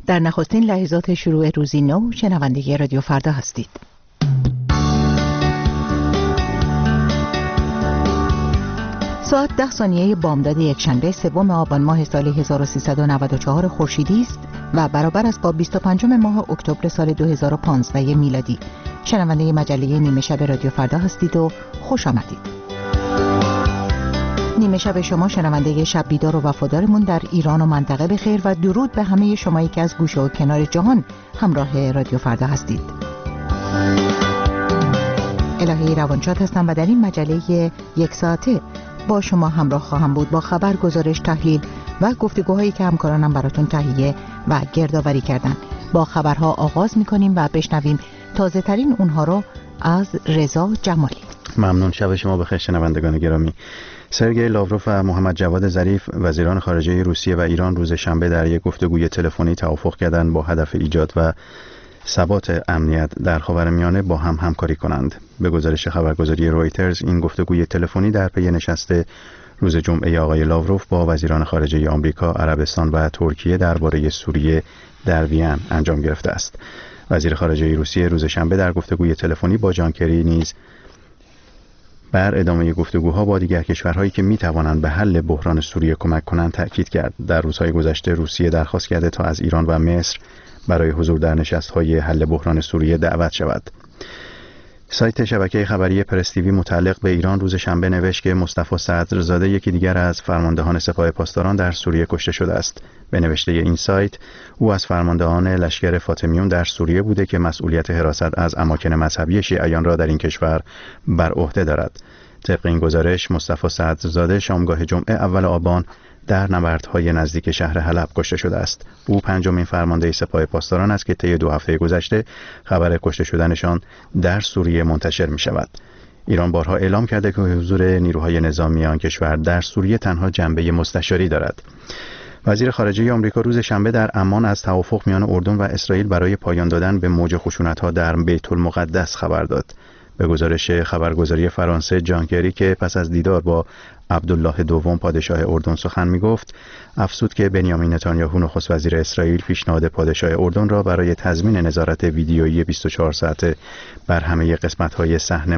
در نخستین لحظات شروع روزی نو شنونده رادیو فردا هستید. ساعت 10 ثانیه بامداد یکشنبه سوم آبان ماه سال 1394 خورشیدی است و برابر است با 25 ماه اکتبر سال 2015 میلادی. شنونده مجله نیمه شب رادیو فردا هستید و خوش آمدید. نیمه شب شما شنونده شب بیدار و وفادارمون در ایران و منطقه بخیر و درود به همه شمایی که از گوشه و کنار جهان همراه رادیو فردا هستید. الهی روانشاد هستم و در این مجله یک ساعته با شما همراه خواهم بود با خبر، گزارش، تحلیل و گفتگوهایی که همکارانم براتون تهیه و گردآوری کردن. با خبرها آغاز می‌کنیم و بشنویم تازه ترین اونها رو از رضا جمالی. ممنون. شب شما بخیر شنوندگان گرامی. سرگئی لاوروف و محمد جواد ظریف وزیران خارجه روسیه و ایران روز شنبه در یک گفتگوی تلفنی توافق کردند با هدف ایجاد و ثبات امنیت در خاورمیانه با هم همکاری کنند. به گزارش خبرگزاری رویترز این گفتگوی تلفنی در پی نشست روز جمعه آقای لاوروف با وزیران خارجه آمریکا، عربستان و ترکیه درباره سوریه در وین انجام گرفته است. وزیر خارجه روسیه روز شنبه در گفتگوی تلفنی با جان کری نیز بر ادامه گفتگوها با دیگر کشورهایی که می توانند به حل بحران سوریه کمک کنند تأکید کرد. در روزهای گذشته روسیه درخواست کرده تا از ایران و مصر برای حضور در نشست‌های حل بحران سوریه دعوت شود. سایت شبکه خبری پرس تیوی متعلق به ایران روز شنبه نوشت که مصطفی صدرزاده یکی دیگر از فرماندهان سپاه پاسداران در سوریه کشته شده است. به نوشته این سایت او از فرماندهان لشکر فاطمیون در سوریه بوده که مسئولیت حراست از اماکن مذهبی شیعیان را در این کشور بر عهده دارد. طبق این گزارش مصطفی صدرزاده شامگاه جمعه اول آبان در نبردهای نزدیک شهر حلب کشته شده است. او پنجمین فرمانده سپاه پاسداران است که طی 2 هفته گذشته خبر کشته شدنشان در سوریه منتشر می شود. ایران بارها اعلام کرده که حضور نیروهای نظامی آن کشور در سوریه تنها جنبه مستشاری دارد. وزیر خارجه آمریکا روز شنبه در عمان از توافق میان اردن و اسرائیل برای پایان دادن به موج خشونت‌ها در بیت المقدس خبر داد. به گزارش خبرگزاری فرانسه، جان کری که پس از دیدار با عبدالله دوم پادشاه اردن سخن می‌گفت، افزود که بنیامین نتانیاهو نخست وزیر اسرائیل پیشنهاد پادشاه اردن را برای تضمین نظارت ویدیویی 24 ساعته بر همه قسمت‌های صحن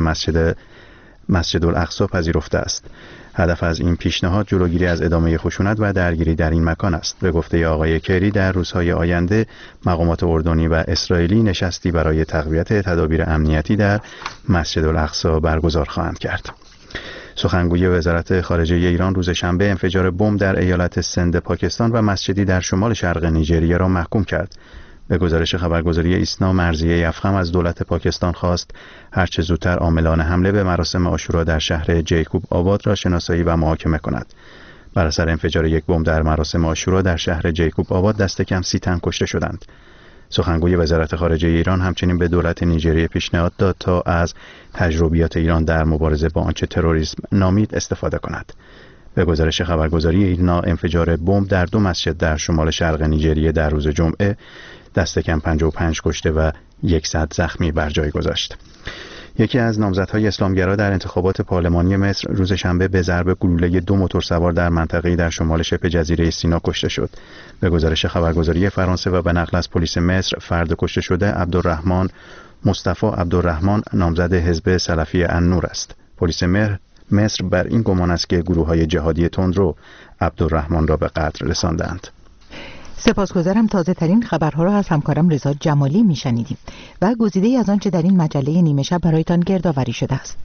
مسجد الاقصی پذیرفته است. هدف از این پیشنهاد جلوگیری از ادامه خشونت و درگیری در این مکان است. به گفته آقای کری در روزهای آینده مقامات اردنی و اسرائیلی نشستی برای تقویت تدابیر امنیتی در مسجد الاقصی برگزار خواهند کرد. سخنگوی وزارت خارجه ایران روز شنبه انفجار بمب در ایالت سند پاکستان و مسجدی در شمال شرق نیجریه را محکوم کرد. به گزارش خبرگزاری ایسنا، مرضیه افخم از دولت پاکستان خواست هرچه زودتر عاملان حمله به مراسم عاشورا در شهر جیکوب آباد را شناسایی و محاکمه کند. بر اثر انفجار یک بمب در مراسم عاشورا در شهر جیکوب آباد دست کم 30 تن کشته شدند. سخنگوی وزارت خارجه ایران همچنین به دولت نیجریه پیشنهاد داد تا از تجربیات ایران در مبارزه با آنچه تروریسم نامید استفاده کند. به گزارش خبرگزاری ایسنا، انفجار بمب در 2 مسجد در شمال شرق نیجریه در روز جمعه دست کم 55 کشته و 100 زخمی بر جای گذاشت. یکی از نامزدهای اسلامگرا در انتخابات پارلمانی مصر روز شنبه به ضرب گلوله 2 موتورسوار در منطقه‌ای در شمال شبه جزیره سینا کشته شد. به گزارش خبرگزاری فرانسه و به نقل از پلیس مصر، فرد کشته شده عبدالرحمن مصطفی عبدالرحمن نامزد حزب سلفی النور است. پلیس مصر بر این گمان است که گروه‌های جهادی تندرو عبدالرحمن را به قتل رساندند. سپاسگزارم. تازه ترین خبرها را از همکارم رضا جمالی میشنیدیم و گزیده‌ای از آنچه در این مجله نیمه شب برایتان گردآوری شده است.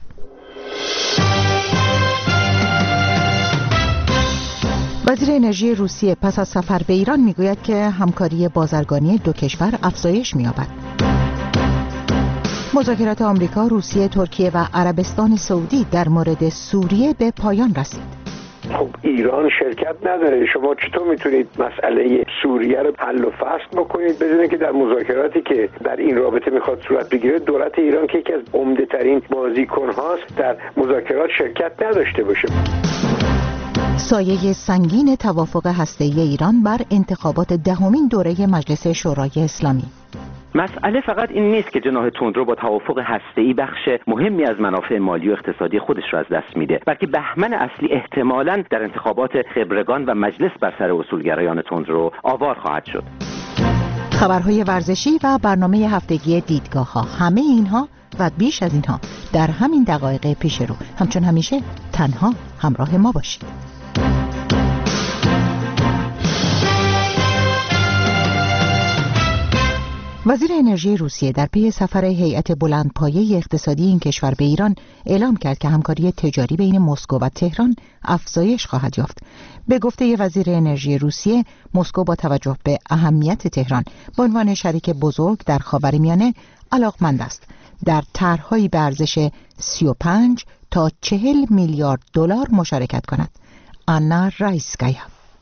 وزیر انرژی روسیه پس از سفر به ایران میگوید که همکاری بازرگانی 2 کشور افزایش می‌یابد. مذاکرات آمریکا، روسیه، ترکیه و عربستان سعودی در مورد سوریه به پایان رسید. خب ایران شرکت نداره. شما چطور میتونید مسئله سوریه رو حل و فصل بکنید بدون که در مذاکراتی که در این رابطه میخواد صورت بگیره دولت ایران که یکی از عمده ترین بازیکن هاست در مذاکرات شرکت نداشته باشه؟ سایه سنگین توافق هسته‌ای ایران بر انتخابات 10مین دوره مجلس شورای اسلامی. مسئله فقط این نیست که جناح تندرو با توافق هسته‌ای بخش مهمی از منافع مالی و اقتصادی خودش را از دست میده، بلکه بهمن اصلی احتمالاً در انتخابات خبرگان و مجلس بر سر اصولگرایان تندرو آوار خواهد شد. خبرهای ورزشی و برنامه هفتگی دیدگاه ها، همه اینها و بیش از اینها در همین دقایق پیش رو. همچون همیشه تنها همراه ما باشید. وزیر انرژی روسیه در پی سفر هیئت بلندپایه اقتصادی این کشور به ایران اعلام کرد که همکاری تجاری بین مسکو و تهران افزایش خواهد یافت. به گفته وزیر انرژی روسیه، مسکو با توجه به اهمیت تهران به عنوان شریک بزرگ در خاورمیانه علاقمند است در طرح‌هایی به ارزش 35 تا 40 میلیارد دلار مشارکت کند. آنا رایسکایا.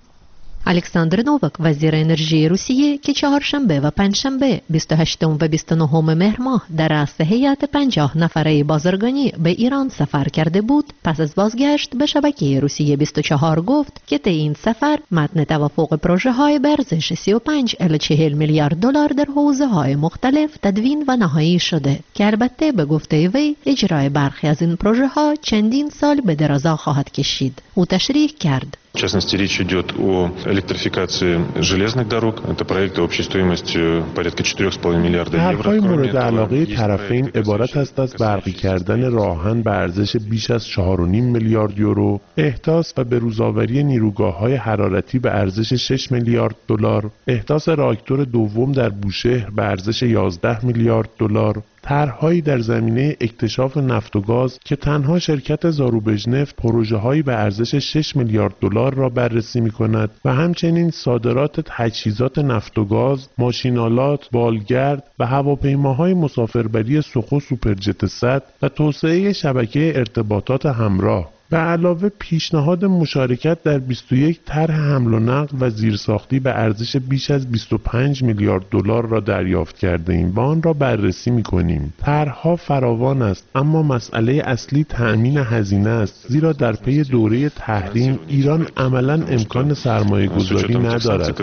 الکساندر نووک وزیر انرژی روسیه که چهارشنبه و پنجشنبه 28 و 29 مهر ماه در رأس هیئت 50 نفره بازرگانی به ایران سفر کرده بود، پس از بازگشت به شبکه روسیه 24 گفت که طی این سفر متن توافق پروژه های به ارزش 35 الی 40 میلیارد دلار در حوزه های مختلف تدوین و نهایی شده که البته به گفته وی اجرای برخی از این پروژه ها چندین سال به درازا خواهد کشید. او تشریح کرد: В частности, речь идет о электрификации железных дорог. Это проекты общей стоимостью порядка 4,5 миллиарда евро. طرح‌های مورد علاقه طرفین عبارت است از برقی کردن راهن به ارزش بیش از 4.5 میلیارد یورو، احداث و بروزآوری نیروگاه‌های حرارتی به ارزش 6 میلیارد دلار، احداث راکتور دوم در بوشهر به ارزش 11 میلیارد دلار، طرح‌هایی در زمینه اکتشاف نفت و گاز که تنها شرکت زاروبژنفت پروژه‌هایی به ارزش 6 میلیارد دلار را بررسی می‌کند و همچنین صادرات تجهیزات نفت و گاز، ماشین‌آلات، بالگرد و هواپیماهای مسافربری سخو سوپرجت 100 و توسعه شبکه ارتباطات همراه. به علاوه پیشنهاد مشارکت در 21 طرح حمل و نقل و زیرساختی به ارزش بیش از 25 میلیارد دلار را دریافت کرده ایم و آن را بررسی می‌کنیم. طرح‌ها فراوان است، اما مسئله اصلی تأمین هزینه است، زیرا در پی دوره تحریم ایران عملاً امکان سرمایه‌گذاری ندارد.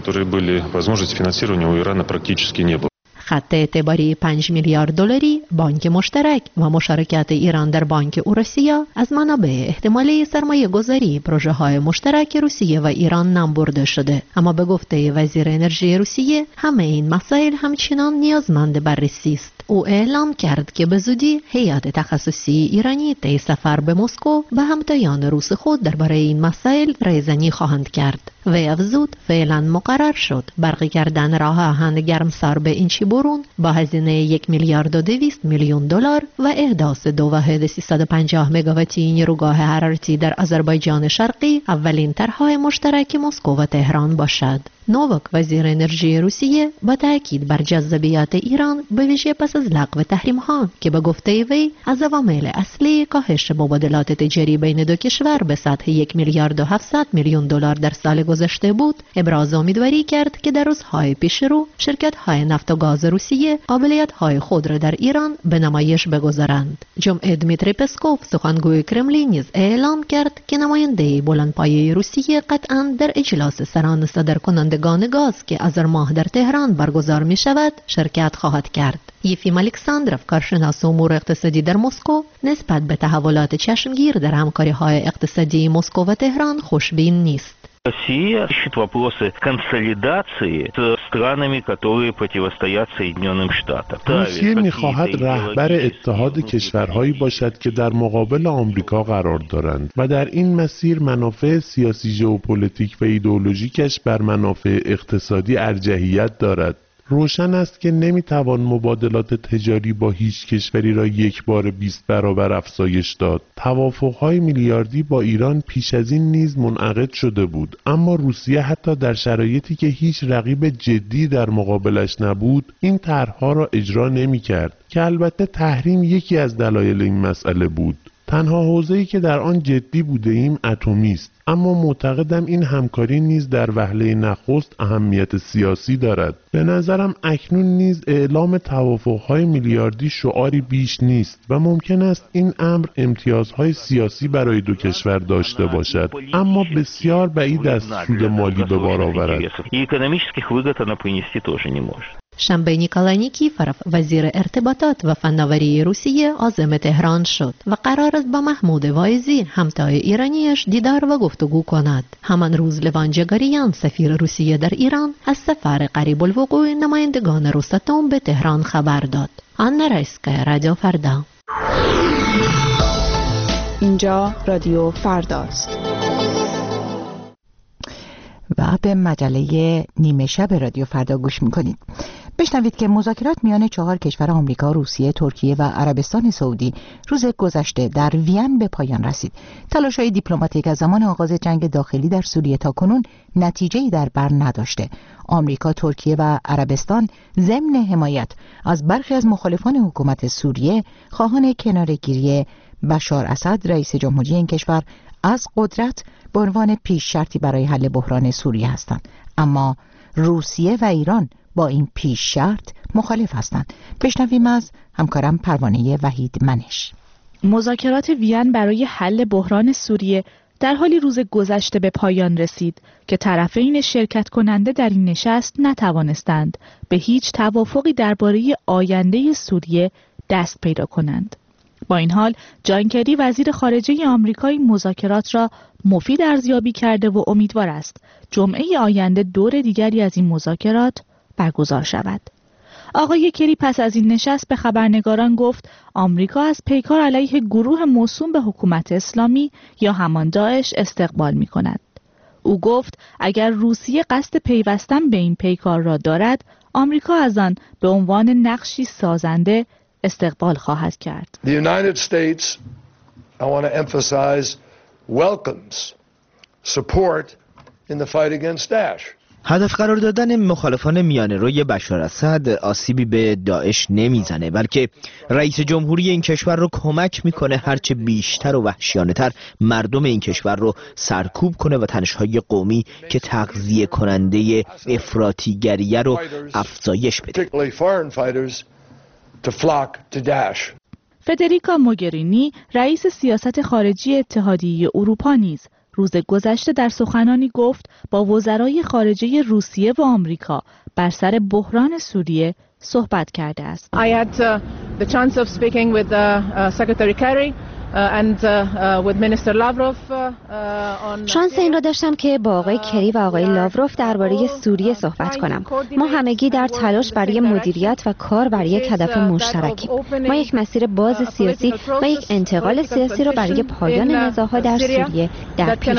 خط اعتباری 5 میلیارد دلاری بانک مشترک و مشارکت ایران در بانک اوراسیا از منابع احتمالی سرمایه گذاری پروژه های مشترک روسیه و ایران نام برده شده، اما به گفته وزیر انرژی روسیه همه این مسائل همچنان نیازمند بررسی است. او اعلام کرد که به زودی هیئت تخصصی ایرانی طی سفر به مسکو به همتایان روس خود درباره این مسائل رایزنی خواهند کرد. وی افزود فعلا مقرر شد برقی کردن راه آهن گرمسار به اینچی برون با هزینه 1 میلیارد و 200 میلیون دلار و احداث 2 واحد 350 مگاواتی نیروگاه حرارتی در آذربایجان شرقی اولین طرح‌های مشترک مسکو و تهران باشد. نووک وزیر انرژی روسیه با تاکید بر جذابیت ایران به ویژه پس از لغو تحریم‌ها که به گفته وی از عوامل اصلی کاهش مبادلات تجاری بین دو کشور به سطح 1 میلیارد و 700 میلیون دلار در سال گذشته بود، ابراز امیدواری کرد که در روزهای پیش رو شرکت‌های نفت و گاز روسیه قابلیت‌های خود را در ایران به نمایش بگذارند. جمعه دمیتری پسکوف سخنگوی کرملین نیز اعلام کرد که نماینده بلندپایه روسیه قطعاً در اجلاس سران صادرکنندگان گاز که آذر ماه در تهران برگزار می شود شرکت خواهد کرد. یفیم الکساندروف کارشناس امور اقتصادی در مسکو نسبت به تحولات چشمگیر در همکاری‌های اقتصادی مسکو و تهران خوشبین نیست. Россия ищет вопросы консолидации с странами, которые противостоят Соединенным Штатам. روسیه می‌خواهد رهبر اتحاد کشورهایی باشد که در مقابل آمریکا قرار دارند و در این مسیر منافع سیاسی، ژئوپلیتیک و ایدئولوژیکش بر منافع اقتصادی ارجحیت دارد. روشن است که نمیتوان مبادلات تجاری با هیچ کشوری را یک بار 20 برابر افزایش داد. توافق‌های میلیاردی با ایران پیش از این نیز منعقد شده بود، اما روسیه حتی در شرایطی که هیچ رقیب جدی در مقابلش نبود این طرح‌ها را اجرا نمی‌کرد که البته تحریم یکی از دلایل این مسئله بود. تنها حوزه‌ای که در آن جدی بوده ایم اتمی است، اما معتقدم این همکاری نیز در وهله نخست اهمیت سیاسی دارد. به نظرم اکنون نیز اعلام توافق‌های میلیاردی شعاری بیش نیست و ممکن است این امر امتیازهای سیاسی برای دو کشور داشته باشد، اما بسیار بعید است سود مالی به بار آورد. شنبه نیکولای نیکیفروف وزیر ارتباطات و فناوری روسیه عازم تهران شد و قرار است با محمود واعظی همتای ایرانیش دیدار و گفتگو کند. همان روز لوان جگاریان سفیر روسیه در ایران از سفر قریب الوقوع نمایندگان روساتوم به تهران خبر داد. آنا رایسکا، رادیو فردا. اینجا رادیو فرداست. و به مجله نیمه شب رادیو فردا گوش میکنید. بشنوید که مذاکرات میان 4 کشور آمریکا، روسیه، ترکیه و عربستان سعودی روز گذشته در وین به پایان رسید. تلاش‌های دیپلماتیک از زمان آغاز جنگ داخلی در سوریه تا کنون نتیجه‌ای در بر نداشته. آمریکا، ترکیه و عربستان ضمن حمایت از برخی از مخالفان حکومت سوریه خواهان کناره‌گیری بشار اسد رئیس جمهوری این کشور از قدرت به عنوان پیش شرطی برای حل بحران سوریه هستند. اما روسیه و ایران با این پیش شرط مخالف هستند. بشنویم از همکارم پروانه وحید منش. مذاکرات وین برای حل بحران سوریه در حالی روز گذشته به پایان رسید که طرفین شرکت کننده در این نشست نتوانستند به هیچ توافقی درباره آینده سوریه دست پیدا کنند. با این حال جان کری وزیر خارجه آمریکایی مذاکرات را مفید ارزیابی کرده و امیدوار است جمعه آینده دور دیگری از این مذاکرات برگزار شود. آقای کری پس از این نشست به خبرنگاران گفت آمریکا از پیکار علیه گروه موسوم به حکومت اسلامی یا همان داعش استقبال می کند. او گفت اگر روسیه قصد پیوستن به این پیکار را دارد، آمریکا از آن به عنوان نقشی سازنده استقبال خواهد کرد. The United States, I want to emphasize, welcomes support in the fight against Daesh. هدف قرار دادن مخالفان میانه‌روی بشار اسد آسیبی به داعش نمیزنه، بلکه رئیس جمهوری این کشور رو کمک میکنه هرچه بیشتر و وحشیانه‌تر مردم این کشور رو سرکوب کنه و تنش‌های قومی که تغذیه کننده افراطیگریه رو افزایش بده. فدریکا موگرینی رئیس سیاست خارجی اتحادیه اروپا نیز روز گذشته در سخنانی گفت با وزرای خارجه روسیه و آمریکا بر سر بحران سوریه صحبت کرده است. I had the chance of speaking with Secretary Kerry and with Minister Lavrov on شانس این را داشتم که با آقای کری و آقای لاوروف درباره سوریه صحبت کنم. ما همگی در تلاش برای مدیریت و کار بر یک هدف مشترکیم. ما یک مسیر باز سیاسی و یک انتقال سیاسی را برای پایان نزاع‌ها در سوریه در پیش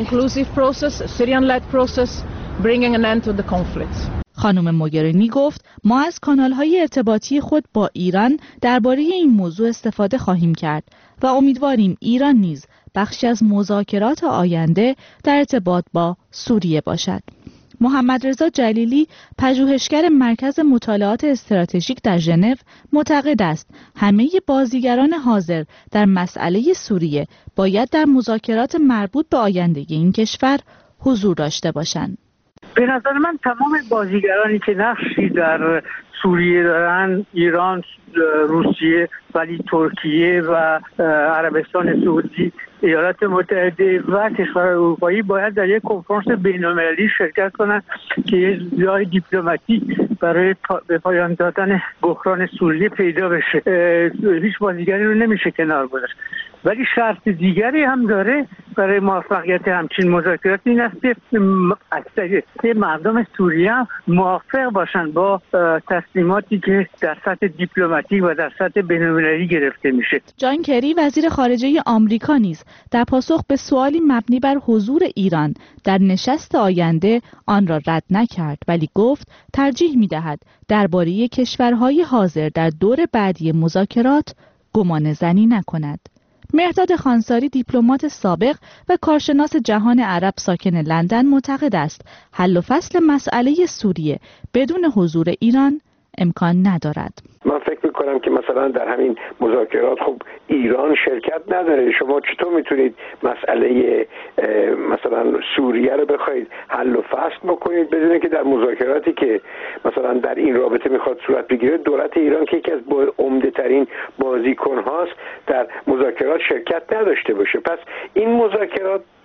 می‌گیریم. خانم موگرینی گفت ما از کانال‌های ارتباطی خود با ایران درباره این موضوع استفاده خواهیم کرد و امیدواریم ایران نیز بخشی از مذاکرات آینده در ارتباط با سوریه باشد. محمد رضا جلیلی پژوهشگر مرکز مطالعات استراتژیک در ژنو معتقد است همه بازیگران حاضر در مسئله سوریه باید در مذاکرات مربوط به آینده این کشور حضور داشته باشند. به نظر من تمام بازیگرانی که نقشی در سوریه دارن، ایران، روسیه، ولی ترکیه و عربستان سعودی، ایالات متحده و کشورهای اروپایی باید در یک کنفرانس بین‌المللی شرکت کنند که یه جای دیپلماتیک برای به پایان دادن بحران سوریه پیدا بشه. هیچ بازیگری رو نمیشه کنار گذاشت. ولی شرط دیگری هم داره برای موفقیت همچین مذاکرات، این است که اکثریت مردم سوریه هم موافق باشن با تصمیماتی که در سطح دیپلماتیک و در سطح بین‌المللی گرفته میشه. جان کری وزیر خارجه آمریکا نیز در پاسخ به سوالی مبنی بر حضور ایران در نشست آینده آن را رد نکرد، ولی گفت ترجیح می‌دهد درباره کشورهای حاضر در دور بعدی مذاکرات گمانه‌زنی نکند. مهرداد خانساری دیپلمات سابق و کارشناس جهان عرب ساکن لندن معتقد است حل و فصل مسئله سوریه بدون حضور ایران امکان ندارد. من فکر میکنم که مثلا در همین مذاکرات خب ایران شرکت نداره. شما چطور میتونید مسئله مثلا سوریه رو بخواید حل و فصل بکنید بدون که در مذاکراتی که مثلا در این رابطه میخواد صورت بگیره دولت ایران که یکی از عمده ترین بازیکن هاست در مذاکرات شرکت نداشته باشه؟ پس این مذاکرات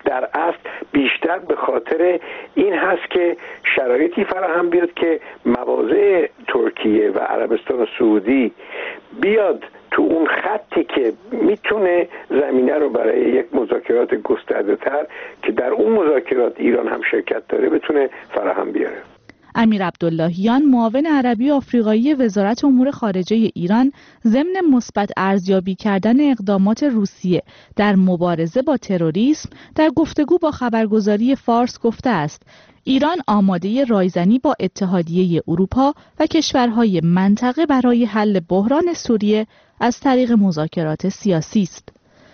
در اصل بیشتر به خاطر این هست که شرایطی فراهم بیاد که مواضع ترکیه و عربستان و سعودی بیاد تو اون خطی که میتونه زمینه رو برای یک مذاکرات گسترده‌تر که در اون مذاکرات ایران هم شرکت داره بتونه فراهم بیاره. امیر عبداللهیان معاون عربی آفریقایی وزارت امور خارجه ایران ضمن مثبت ارزیابی کردن اقدامات روسیه در مبارزه با تروریسم در گفتگو با خبرگزاری فارس گفته است ایران آماده رایزنی با اتحادیه اروپا و کشورهای منطقه برای حل بحران سوریه از طریق مذاکرات سیاسی است.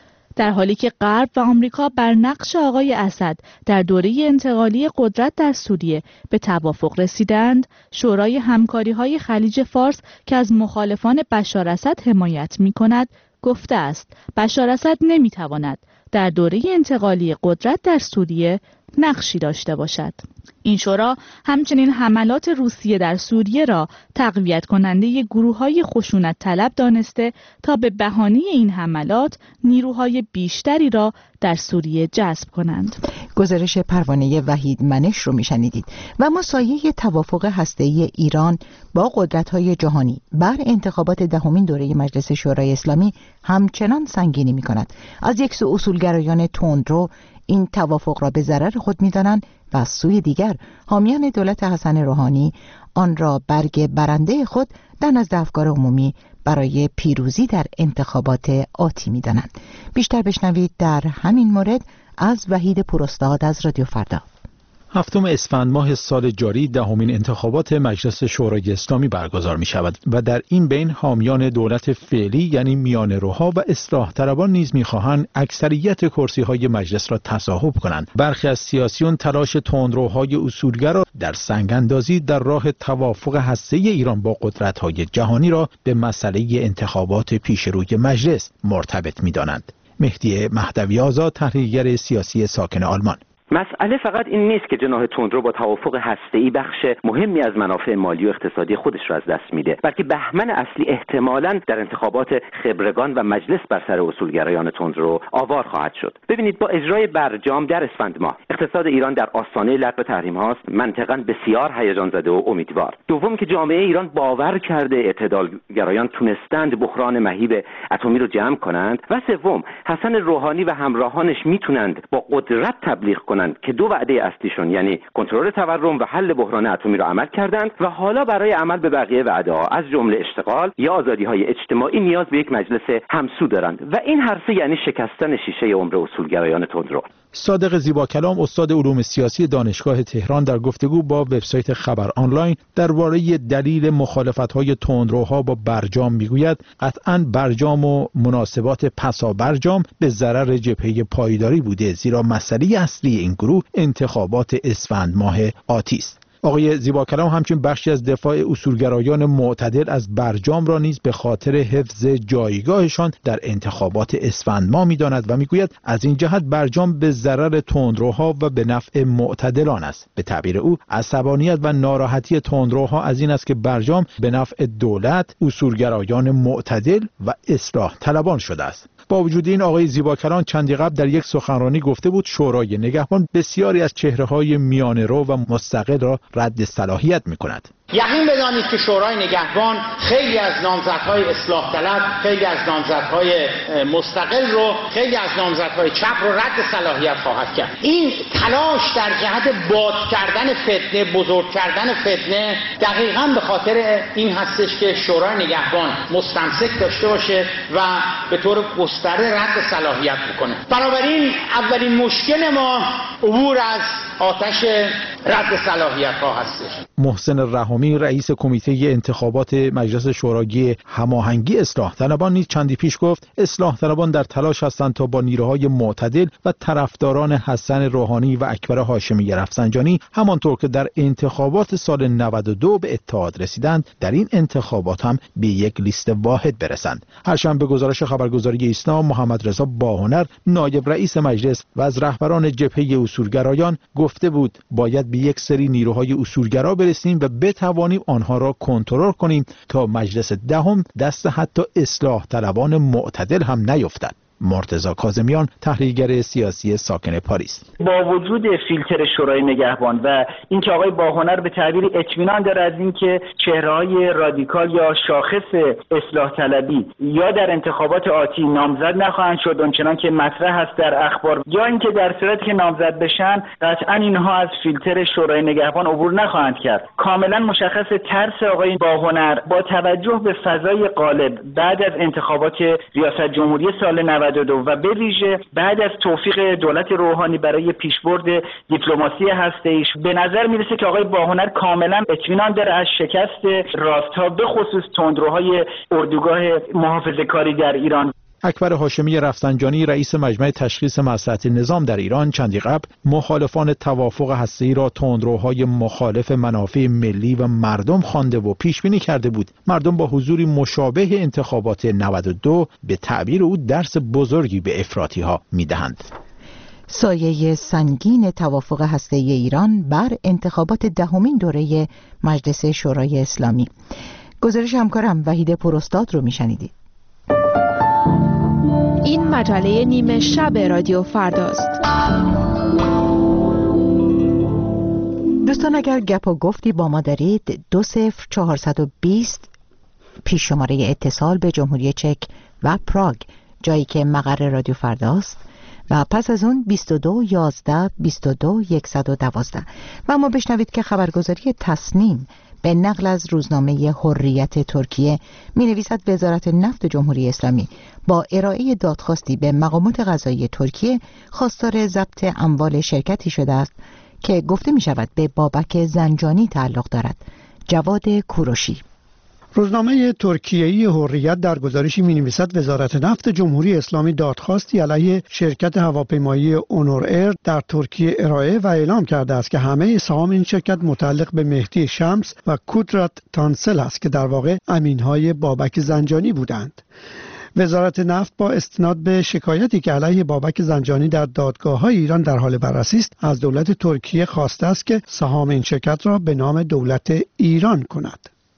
در حالی که غرب و آمریکا بر نقش آقای اسد در دوره انتقالی قدرت در سوریه به توافق رسیدند، شورای همکاری‌های خلیج فارس که از مخالفان بشار اسد حمایت می‌کند، گفته است بشار اسد نمی‌تواند در دوره انتقالی قدرت در سوریه نقشی داشته باشد. این شورا همچنین حملات روسیه در سوریه را تقویت کننده گروه‌های خشونت طلب دانسته تا به بهانه این حملات نیروهای بیشتری را در سوریه جذب کنند. گزارش پروانه وحید منش رو میشنیدید. و اما سایه توافق هسته‌ای ایران با قدرت‌های جهانی بر انتخابات دهمین دوره مجلس شورای اسلامی همچنان سنگینی می‌کند. از یک سو اصولگرایان تندرو این توافق را به ضرر خود می‌دانند و از سوی دیگر حامیان دولت حسن روحانی آن را برگ برنده خود در نزد افکار عمومی برای پیروزی در انتخابات آتی می‌دانند. بیشتر بشنوید در همین مورد از وحید پوراستاد از رادیو فردا. هفتم اسفند ماه سال جاری دهمین انتخابات مجلس شورای اسلامی برگزار می شود و در این بین حامیان دولت فعلی یعنی میانه‌روها و اصلاح طلبان نیز می خواهند اکثریت کرسی های مجلس را تصاحب کنند. برخی از سیاسیون تلاش تندروهای اصولگرا در سنگ اندازی در راه توافق هسته‌ای ایران با قدرت های جهانی را به مسئله انتخابات پیش روی مجلس مرتبط می دانند. مهدی مهدوی آزاد، تحلیلگر سیاسی ساکن آلمان: مسئله فقط این نیست که جناح تندرو با توافق هسته‌ای بخش مهمی از منافع مالی و اقتصادی خودش را از دست میده، بلکه بهمن اصلی احتمالاً در انتخابات خبرگان و مجلس بر سر اصولگرایان تندرو آوار خواهد شد. ببینید، با اجرای برجام در اسفند ماه اقتصاد ایران در آستانه لغو تحریم هاست، منطقاً بسیار هیجان زده و امیدوار. دوم که جامعه ایران باور کرده اعتدالگرایان تونستند بحران مهیب اتمی رو جمع کنند، و سوم حسن روحانی و همراهانش میتونند با قدرت تبلیغ کنند که دو وعده اصلیشون یعنی کنترل تورم و حل بحران اتمی رو عمل کردند و حالا برای عمل به بقیه وعده‌ها از جمله اشتغال یا آزادی‌های اجتماعی نیاز به یک مجلس همسو دارند و این هر سه یعنی شکستن شیشه عمر اصولگرایان تندرو. صادق زیباکلام، استاد علوم سیاسی دانشگاه تهران، در گفتگو با وبسایت خبر آنلاین درباره دلیل مخالفت‌های تندروها با برجام میگوید قطعاً برجام و مناسبات پسا برجام به ضرر جبهه پایداری بوده، زیرا مسئله اصلی این گروه انتخابات اسفند ماه آتی است. آقای زیباکلام همچنین بخشی از دفاع اصولگرایان معتدل از برجام را نیز به خاطر حفظ جایگاهشان در انتخابات اسفند ماه می‌داند و میگوید از این جهت برجام به ضرر تندروها و به نفع معتدلان است. به تعبیر او عصبانیت و ناراحتی تندروها از این است که برجام به نفع دولت، اصولگرایان معتدل و اصلاح طلبان شده است. با وجود این آقای زیباکلام چندی قبل در یک سخنرانی گفته بود شورای نگهبان بسیاری از چهره‌های میانه‌رو و مستقل را رد صلاحیت می‌کند. یقین بدانید که شورای نگهبان خیلی از نامزدهای اصلاح طلب، خیلی از نامزدهای مستقل رو، خیلی از نامزدهای چپ رو رد صلاحیت خواهد کرد. این تلاش در جهت باد کردن فتنه، بزرگ کردن فتنه دقیقاً به خاطر این هستش که شورای نگهبان مستمسک داشته باشه و به طور گسترده رد صلاحیت بکنه. بنابراین اولین مشکل ما عبور از آتش رد صلاحیت ها هستش. محسن رحامی، رئیس کمیته انتخابات مجلس شورای هماهنگی اصلاح طلبان، نیز چندی پیش گفت اصلاح طلبان در تلاش هستند تا با نیروهای معتدل و طرفداران حسن روحانی و اکبر هاشمی رفسنجانی همانطور که در انتخابات سال 92 به اتحاد رسیدند در این انتخابات هم به یک لیست واحد برسند. هرچند به گزارش خبرگزاری ایسنا، محمد رضا باهنر، نایب رئیس مجلس و از رهبران جبهه اصولگرایان گفته بود باید به یک سری نیروهای اصولگرا برسیم و بتوانیم آنها را کنترل کنیم تا مجلس دهم دست حتی اصلاح طلبان معتدل هم نیفتد. مرتضی کاظمیان تحلیلگر سیاسی ساکن پاریس: با وجود فیلتر شورای نگهبان و اینکه آقای باهنر به تعبیر اطمینان داره از اینکه چهره‌های رادیکال یا شاخص اصلاح طلبی یا در انتخابات آتی نامزد نخواهند شد آنچنان که مطرح است در اخبار، یا اینکه در صورتی که نامزد بشن قطعا اینها از فیلتر شورای نگهبان عبور نخواهند کرد. کاملا مشخص ترس آقای باهنر با توجه به فضای غالب بعد از انتخابات ریاست جمهوری سال 92 و به ویژه بعد از توفیق دولت روحانی برای پیشبرد دیپلماسی هسته‌ایش، به نظر میرسه که آقای باهنر کاملا اطمینان داره از شکست راست‌ها به خصوص تندروهای اردوگاه محافظه‌کاری در ایران. اکبر هاشمی رفسنجانی رئیس مجمع تشخیص مصلحت نظام در ایران چندی قبل مخالفان توافق هسته‌ای را تندروهای مخالف منافع ملی و مردم خوانده و پیش بینی کرده بود مردم با حضوری مشابه انتخابات 92 به تعبیر او درس بزرگی به افراطی‌ها می‌دهند. سایه سنگین توافق هسته‌ای ایران بر انتخابات دهمین دوره مجلس شورای اسلامی. گزارش همکارم وحید پروستاد رو میشنیدید. این مجله نیمه شب رادیو فرداست. دوستان اگر گپ و گفتی با ما دارید 20420 پیش شماره اتصال به جمهوری چک و پراگ، جایی که مقر رادیو فرداست، و پس از اون 22 11 22 112. و اما بشنوید که خبرگزاری تصنیم به نقل از روزنامه حریت ترکیه می نویسد وزارت نفت جمهوری اسلامی با ارائه دادخواستی به مقامات قضایی ترکیه خواستار ضبط اموال شرکتی شده است که گفته می شود به بابک زنجانی تعلق دارد. جواد کوروشی. روزنامه ترکیه‌ای حریت در گزارشی می‌نویسد وزارت نفت جمهوری اسلامی دادخواستی علیه شرکت هواپیمایی اونور ایر در ترکیه ارائه و اعلام کرده است که همه سهام این شرکت متعلق به مهدی شمس و کودرات تانسل است که در واقع امین‌های بابک زنجانی بودند. وزارت نفت با استناد به شکایتی که علیه بابک زنجانی در دادگاه‌های ایران در حال بررسی است از دولت ترکیه خواسته است که سهام این شرکت را به نام دولت ایران کند.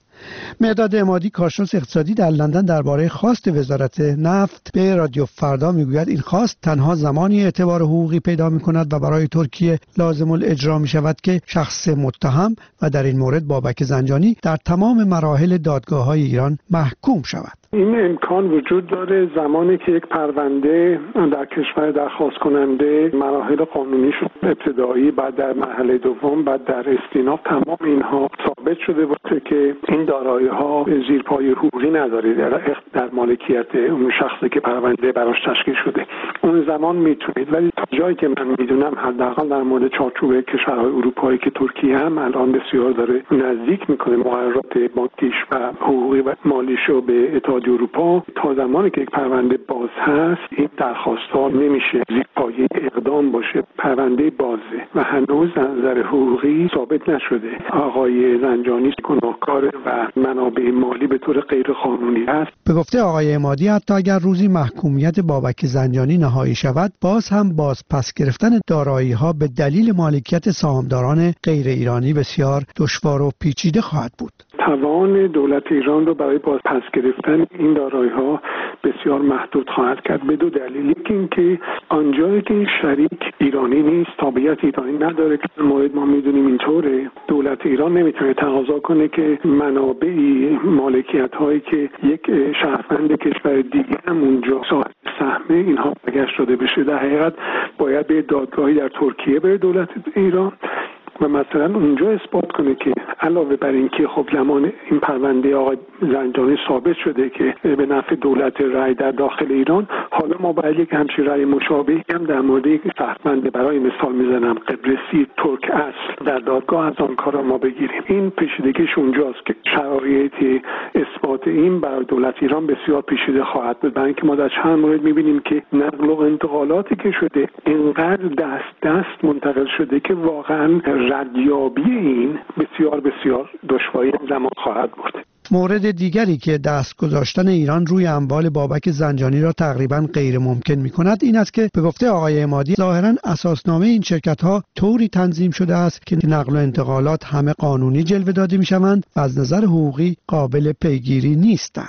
مرداد عمادی کارشناس اقتصادی در لندن درباره خواست وزارت نفت به رادیو فردا میگوید این خواست تنها زمانی اعتبار حقوقی پیدا می‌کند و برای ترکیه لازم الاجرا می‌شود که شخص متهم و در این مورد بابک زنجانی در تمام مراحل دادگاه‌های ایران محکوم شود. این امکان وجود داره زمانی که یک پرونده در کشور درخواست کننده مراحل قانونیش ابتدایی، بعد در مرحله دوم، بعد در استیناف، تمام اینها ثابت شده باشه که این دارایی‌ها زیرپای حقوقی نداره در مالکیت اون شخصی که پرونده براش تشکیل شده، اون زمان میتونید. ولی تا جایی که من میدونم حداقل در مورد چارچوب کشورهای اروپایی که ترکیه هم الان بسیار داره نزدیک میکنه مقررات بانکیش و حقوقی و مالیشو به اتحادیه اروپا، تا زمانی که یک پرونده باز هست این درخواست‌ها نمیشه زیرپایه اقدام باشه. پرونده بازه و هنوز از نظر حقوقی ثابت نشده آقای زنجانی گناهکار و منابع مالی به طور غیر قانونی است. به گفته آقای عمادی حتی اگر روزی محکومیت بابک زنجانی نهایی شود باز هم پس گرفتن دارایی‌ها به دلیل مالکیت سهامداران غیر ایرانی بسیار دشوار و پیچیده خواهد بود. توان دولت ایران رو برای پس گرفتن این دارایی‌ها بسیار محدود خواهد کرد به دو دلیل. یکی اینکه آنجایی که این شریک ایرانی نیست، تابعیت ایرانی نداره که مورد ما میدونیم اینطوره، دولت ایران نمیتونه تقاضا کنه که منابعی مالکیت‌هایی که یک شهروند کشور دیگه هم اونجا صاحب سهمه اینها برگشت داده بشه. در حقیقت باید به دادگاهی در ترکیه بره دولت ایران و مثلا اونجا اثبات کنه که علاوه بر این که خب زمان این پرونده آقای زنجانی ثابت شده که به نفع دولت رأی در داخل ایران، حالا ما باید یک همچین رأی مشابهی هم در مورد یک شهروند برای مثال میزنم قبرسی ترک اصل در دادگاه از آن کارا ما بگیریم. این پیچیدگیش اونجاست که شرایط اثبات این برای دولت ایران بسیار پیچیده خواهد بود، برای اینکه ما در چند مورد میبینیم که نقل و انتقالاتی که شده اینقدر دست منتقل شده که واقعا ردیابی این بسیار دشواری زمان خواهد بود. مورد دیگری که دست گذاشتن ایران روی اموال بابک زنجانی را تقریبا غیر ممکن می کند این است که به گفته آقای عمادی ظاهرا اساسنامه این شرکت ها طوری تنظیم شده است که نقل و انتقالات همه قانونی جلوه داده می شوند و از نظر حقوقی قابل پیگیری نیستند.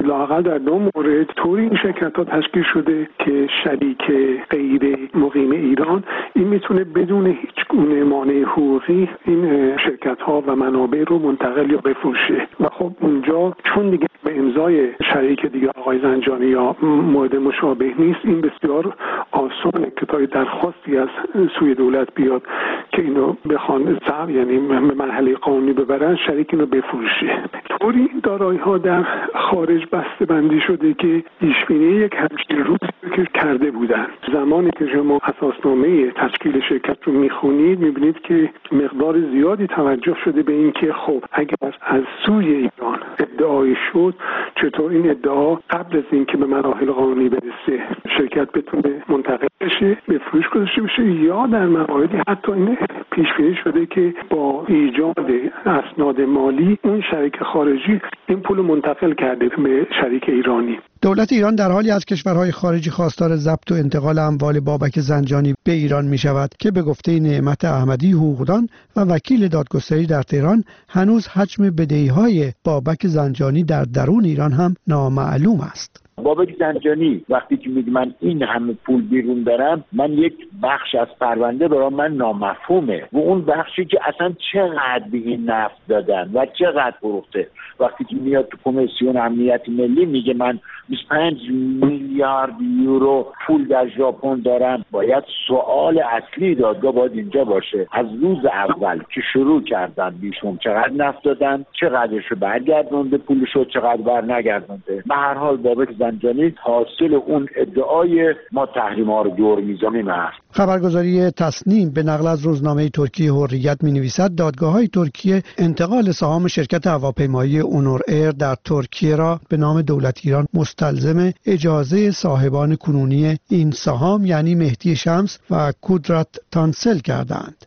لااقل در دو مورد طوری این شرکت‌ها تشکیل شده که شریک غیر مقیم ایران این میتونه بدون هیچ گونه مانع حقوقی این شرکت‌ها و منابع رو منتقل یا بفروشه و خب اونجا چون دیگه به امضای شریک دیگه آقای زنجانی یا مورد مشابه نیست، این بسیار آسانه که تا درخواستی از سوی دولت بیاد که اینو بخوان یعنی به مرحله قانونی ببرن، شریک اینو بفروشه. طوری این دارایی‌ها در خارج بسته بندی شده که پیش‌بینی یک همچین روزی که کرده بودن. زمانی که شما اساسنامه تشکیل شرکت رو میخونید میبینید که مقدار زیادی توجه شده به این که خب اگر از سوی ایران ادعای شد چطور این ادعا قبل از اینکه به مراحل قانونی برسه شرکت بتونه منتقل بشه، به فروش گذاشته بشه، یا در مواردی حتی این پیش بینی شده که با ایجاد اسناد مالی اون شریک خارجی این پول منتقل کرده به شریک ایرانی. دولت ایران در حالی از کشورهای خارجی خواستار ضبط و انتقال اموال بابک زنجانی به ایران می شود که به گفته نعمت احمدی حقوقدان و وکیل دادگستری در تهران هنوز حجم بدهی‌های بابک زنجانی در درون ایران هم نامعلوم است. بابک زنجانی وقتی که میگه من این همه پول بیرون دارم، من یک بخش از پرونده برای من نامفهومه و اون بخشی که اصلا چقدر به این نفت دادن و چقدر فروخته. وقتی که میاد تو کمیسیون امنیت ملی میگه من 25 میلیارد یورو پول در ژاپن دارم، باید سوال اصلی دادگاه باید اینجا باشه از روز اول که شروع کردن بیشون چقدر نفت دادن، چقدرشو برگردونده پولشو، چقدر برنگردونده. به هر حال بابک زنجانی حاصل اون ادعای ما تحریم‌ها رو دور میزنیم است. خبرگزاری تصنیم به نقل از روزنامه ترکیه حریت می‌نویسد دادگاه‌های ترکیه انتقال سهام شرکت هواپیمایی اونور ایر در ترکیه را به نام دولت ایران مستلزم اجازه صاحبان کنونی این سهام یعنی مهدی شمس و کودرت تانسل کردند.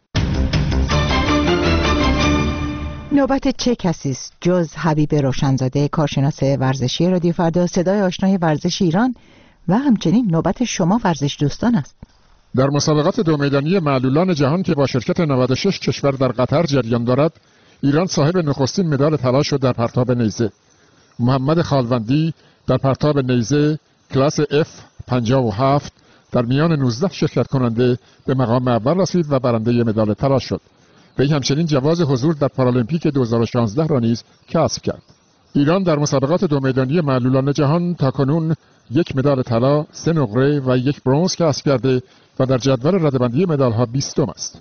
نوبت چه کسی است جز حبیب روشنزاده، کارشناس ورزشی رادیو فردا، صدای آشنای ورزش ایران و همچنین نوبت شما ورزش دوستان است. در مسابقات دو میدانی معلولان جهان که با شرکت 96 کشور در قطر جریان دارد، ایران صاحب نخستین مدال طلا شد در پرتاب نیزه. محمد خالوندی در پرتاب نیزه کلاس F57 در میان 19 شرکت کننده به مقام اول رسید و برنده مدال طلا شد. وی همچنین جواز حضور در پارالمپیک 2016 را نیز کسب کرد. ایران در مسابقات دو میدانی معلولان جهان تاکنون 1 مدال طلا، 3 نقره و 1 برنز کسب کرده و در جدول رده‌بندی مدال‌ها 20م است.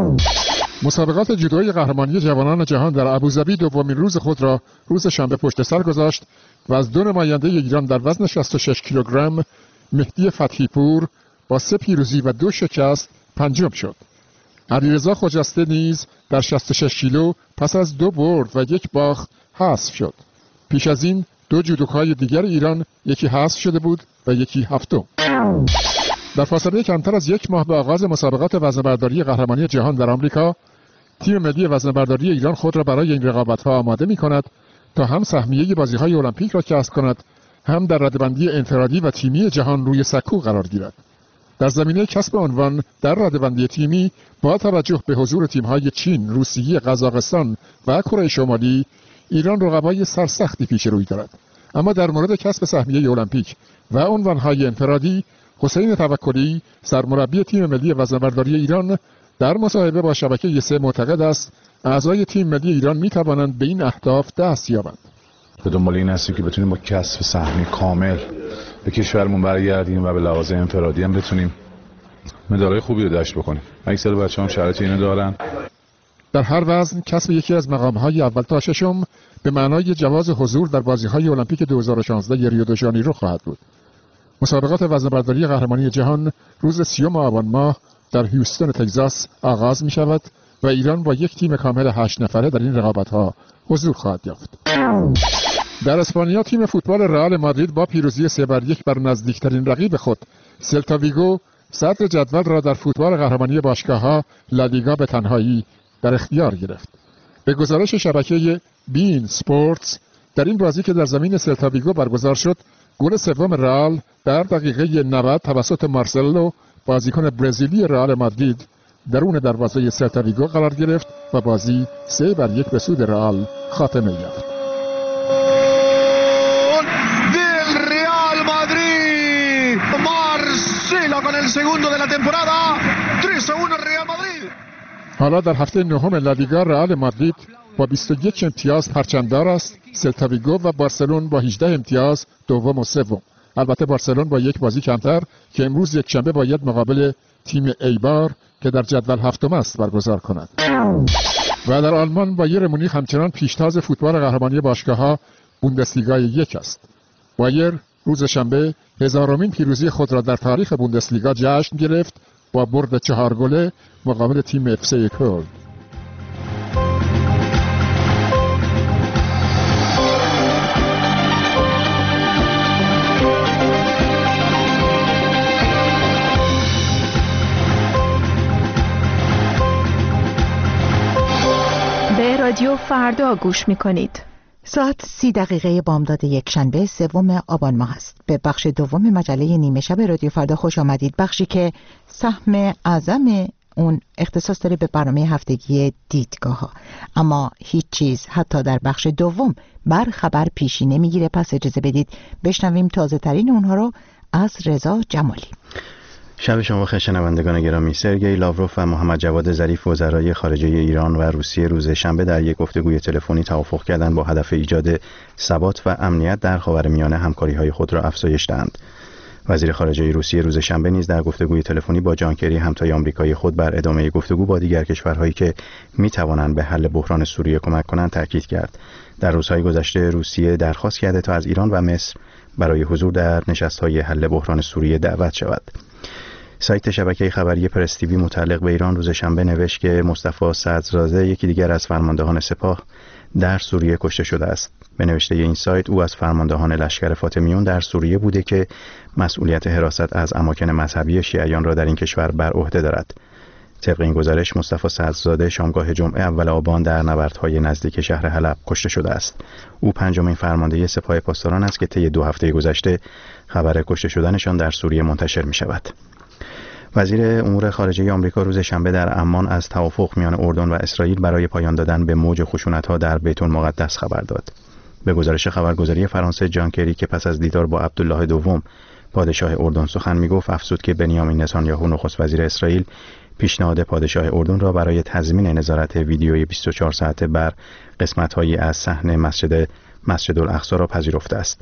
مسابقات جودوی قهرمانی جوانان جهان در ابوظبی دومین روز خود را روز شنبه پشت سر گذاشت و از 2 نماینده ایران در وزن 66 کیلوگرم مهدی فتحی پور با 3 پیروزی و 2 شکست پنجم شد. علیرضا خجسته نیز در 66 کیلو پس از 2 برد و 1 باخت حذف شد. پیش از این 2 جودوکای دیگر ایران، یکی حذف شده بود و یکی هفتم. در فاصله کمتر از 1 ماه به آغاز مسابقات وزنه‌برداری قهرمانی جهان در آمریکا، تیم ملی وزنه‌برداری ایران خود را برای این رقابت‌ها آماده می‌کند تا هم سهمیه بازی‌های المپیک را کسب کند، هم در رده‌بندی انفرادی و تیمی جهان روی سکو قرار گیرد. در زمینه کسب عنوان در رده‌بندی تیمی با توجه به حضور تیم‌های چین، روسیه، قزاقستان و کره شمالی، ایران رقابای سرسختی پیش روی دارد. اما در مورد کسب سهمیه المپیک و عنوان‌های انفرادی، حسین توکلی سرمربی تیم ملی وزنه‌برداری ایران در مصاحبه با شبکه 3 معتقد است اعضای تیم ملی ایران می‌توانند به این اهداف دست یابند. به دنبال این هستیم که بتونیم با کسب سهمی کامل به کشورمون برگردیم و به لحاظ انفرادی هم بتونیم مدال‌های خوبی رو داشت بکنیم. اکثر بچه‌ها هم شرایط اینو دارن. در هر وزن کسب یکی از مقام‌های اول تا ششم به معنای جواز حضور در بازی‌های المپیک 2016 ریو د ژانیرو خواهد بود. مسابقات وزنه‌برداری قهرمانی جهان روز 30 آبان ماه در هیوستن تگزاس آغاز می‌شود و ایران با یک تیم کامل 8 نفره در این رقابت‌ها حضور خواهد یافت. در اسپانیا تیم فوتبال رئال مادرید با پیروزی 3-1 بر نزدیکترین رقیب خود سلتا ویگو صدر جدول را در فوتبال قهرمانی باشگاه‌ها لالیگا به تنهایی در اختیار گرفت. به گزارش شبکه بین سپورتس، در این بازی که در زمین سلتا ویگو برگزار شد، گل سوم رئال در دقیقه 90 توسط مارسلو بازیکن برزیلی رئال مادرید درون دروازه سلتا ویگو قرار گرفت و بازی 3-1 به سود رئال خاتمه یافت. con el segundo de la temporada. 3-1 Real Madrid. حالا در هفته نهم لالیگا رئال مادرید با 21 امتیاز پرچمدار است. سلتا ویگو و بارسلون با 18 امتیاز دوم و سوم. البته بارسلون با یک بازی کمتر که امروز یکشنبه باید مقابل تیم ایبار که در جدول هفتم است برگزار کند. و در آلمان بایر مونیخ همچنان پیشتاز فوتبال قهرمانی باشگاه‌ها بوندسلیگای 1 است. بایر روز شنبه 1000مین پیروزی خود را در تاریخ بوندسلیگا جشن گرفت با برد 4 گله مقابل تیم افسی کلن. به رادیو فردا گوش می‌کنید. ساعت 30 بامداد یکشنبه 3 آبان ماه است. به بخش دوم مجله نیمه شب رادیو فردا خوش آمدید. بخشی که سهم اعظم اون اختصاص داره به برنامه هفتگی دیدگاه ها. اما هیچ چیز حتی در بخش دوم بر خبر پیشی نمیگیره. پس اجازه بدید بشنویم تازه ترین اونها رو از رضا جمالی. شب شما بخیر شنوندگان گرامی. سرگئی لاوروف و محمد جواد ظریف وزرای خارجه ایران و روسیه روز شنبه در یک گفتگوی تلفنی توافق کردند با هدف ایجاد ثبات و امنیت در خاورمیانه همکاری‌های خود را افزایش دهند. وزیر خارجه روسیه روز شنبه نیز در گفتگوی تلفنی با جان کری همتای آمریکایی خود بر ادامه گفتگو با دیگر کشورهایی که می‌توانند به حل بحران سوریه کمک کنند تاکید کرد. در روزهای گذشته روسیه درخواست کرده تا از ایران و مصر برای حضور در نشست‌های حل بحران سوریه دعوت شود. سایت شبکه خبری پرس تیوی متعلق به ایران روز شنبه نوشت که مصطفی صدرزاده یکی دیگر از فرماندهان سپاه در سوریه کشته شده است. به نوشته این سایت او از فرماندهان لشکر فاطمیون در سوریه بوده که مسئولیت حراست از اماکن مذهبی شیعیان را در این کشور بر عهده دارد. طبق این گزارش مصطفی صدرزاده شامگاه جمعه اول آبان در نبردهای نزدیک شهر حلب کشته شده است. او پنجمین فرمانده سپاه پاسداران است که طی 2 هفته گذشته خبر کشته شدنشان در سوریه منتشر می شود. وزیر امور خارجه آمریکا روز شنبه در عمان از توافق میان اردن و اسرائیل برای پایان دادن به موج خشونت‌ها در بیت المقدس خبر داد. به گزارش خبرگزاری فرانسه جان کری که پس از دیدار با عبدالله دوم پادشاه اردن سخن میگفت افزود که بنیامین نتانیاهو نخست وزیر اسرائیل پیشنهاد پادشاه اردن را برای تضمین نظارت ویدیویی 24 ساعته بر قسمت‌هایی از صحن مسجد الاقصی را پذیرفته است.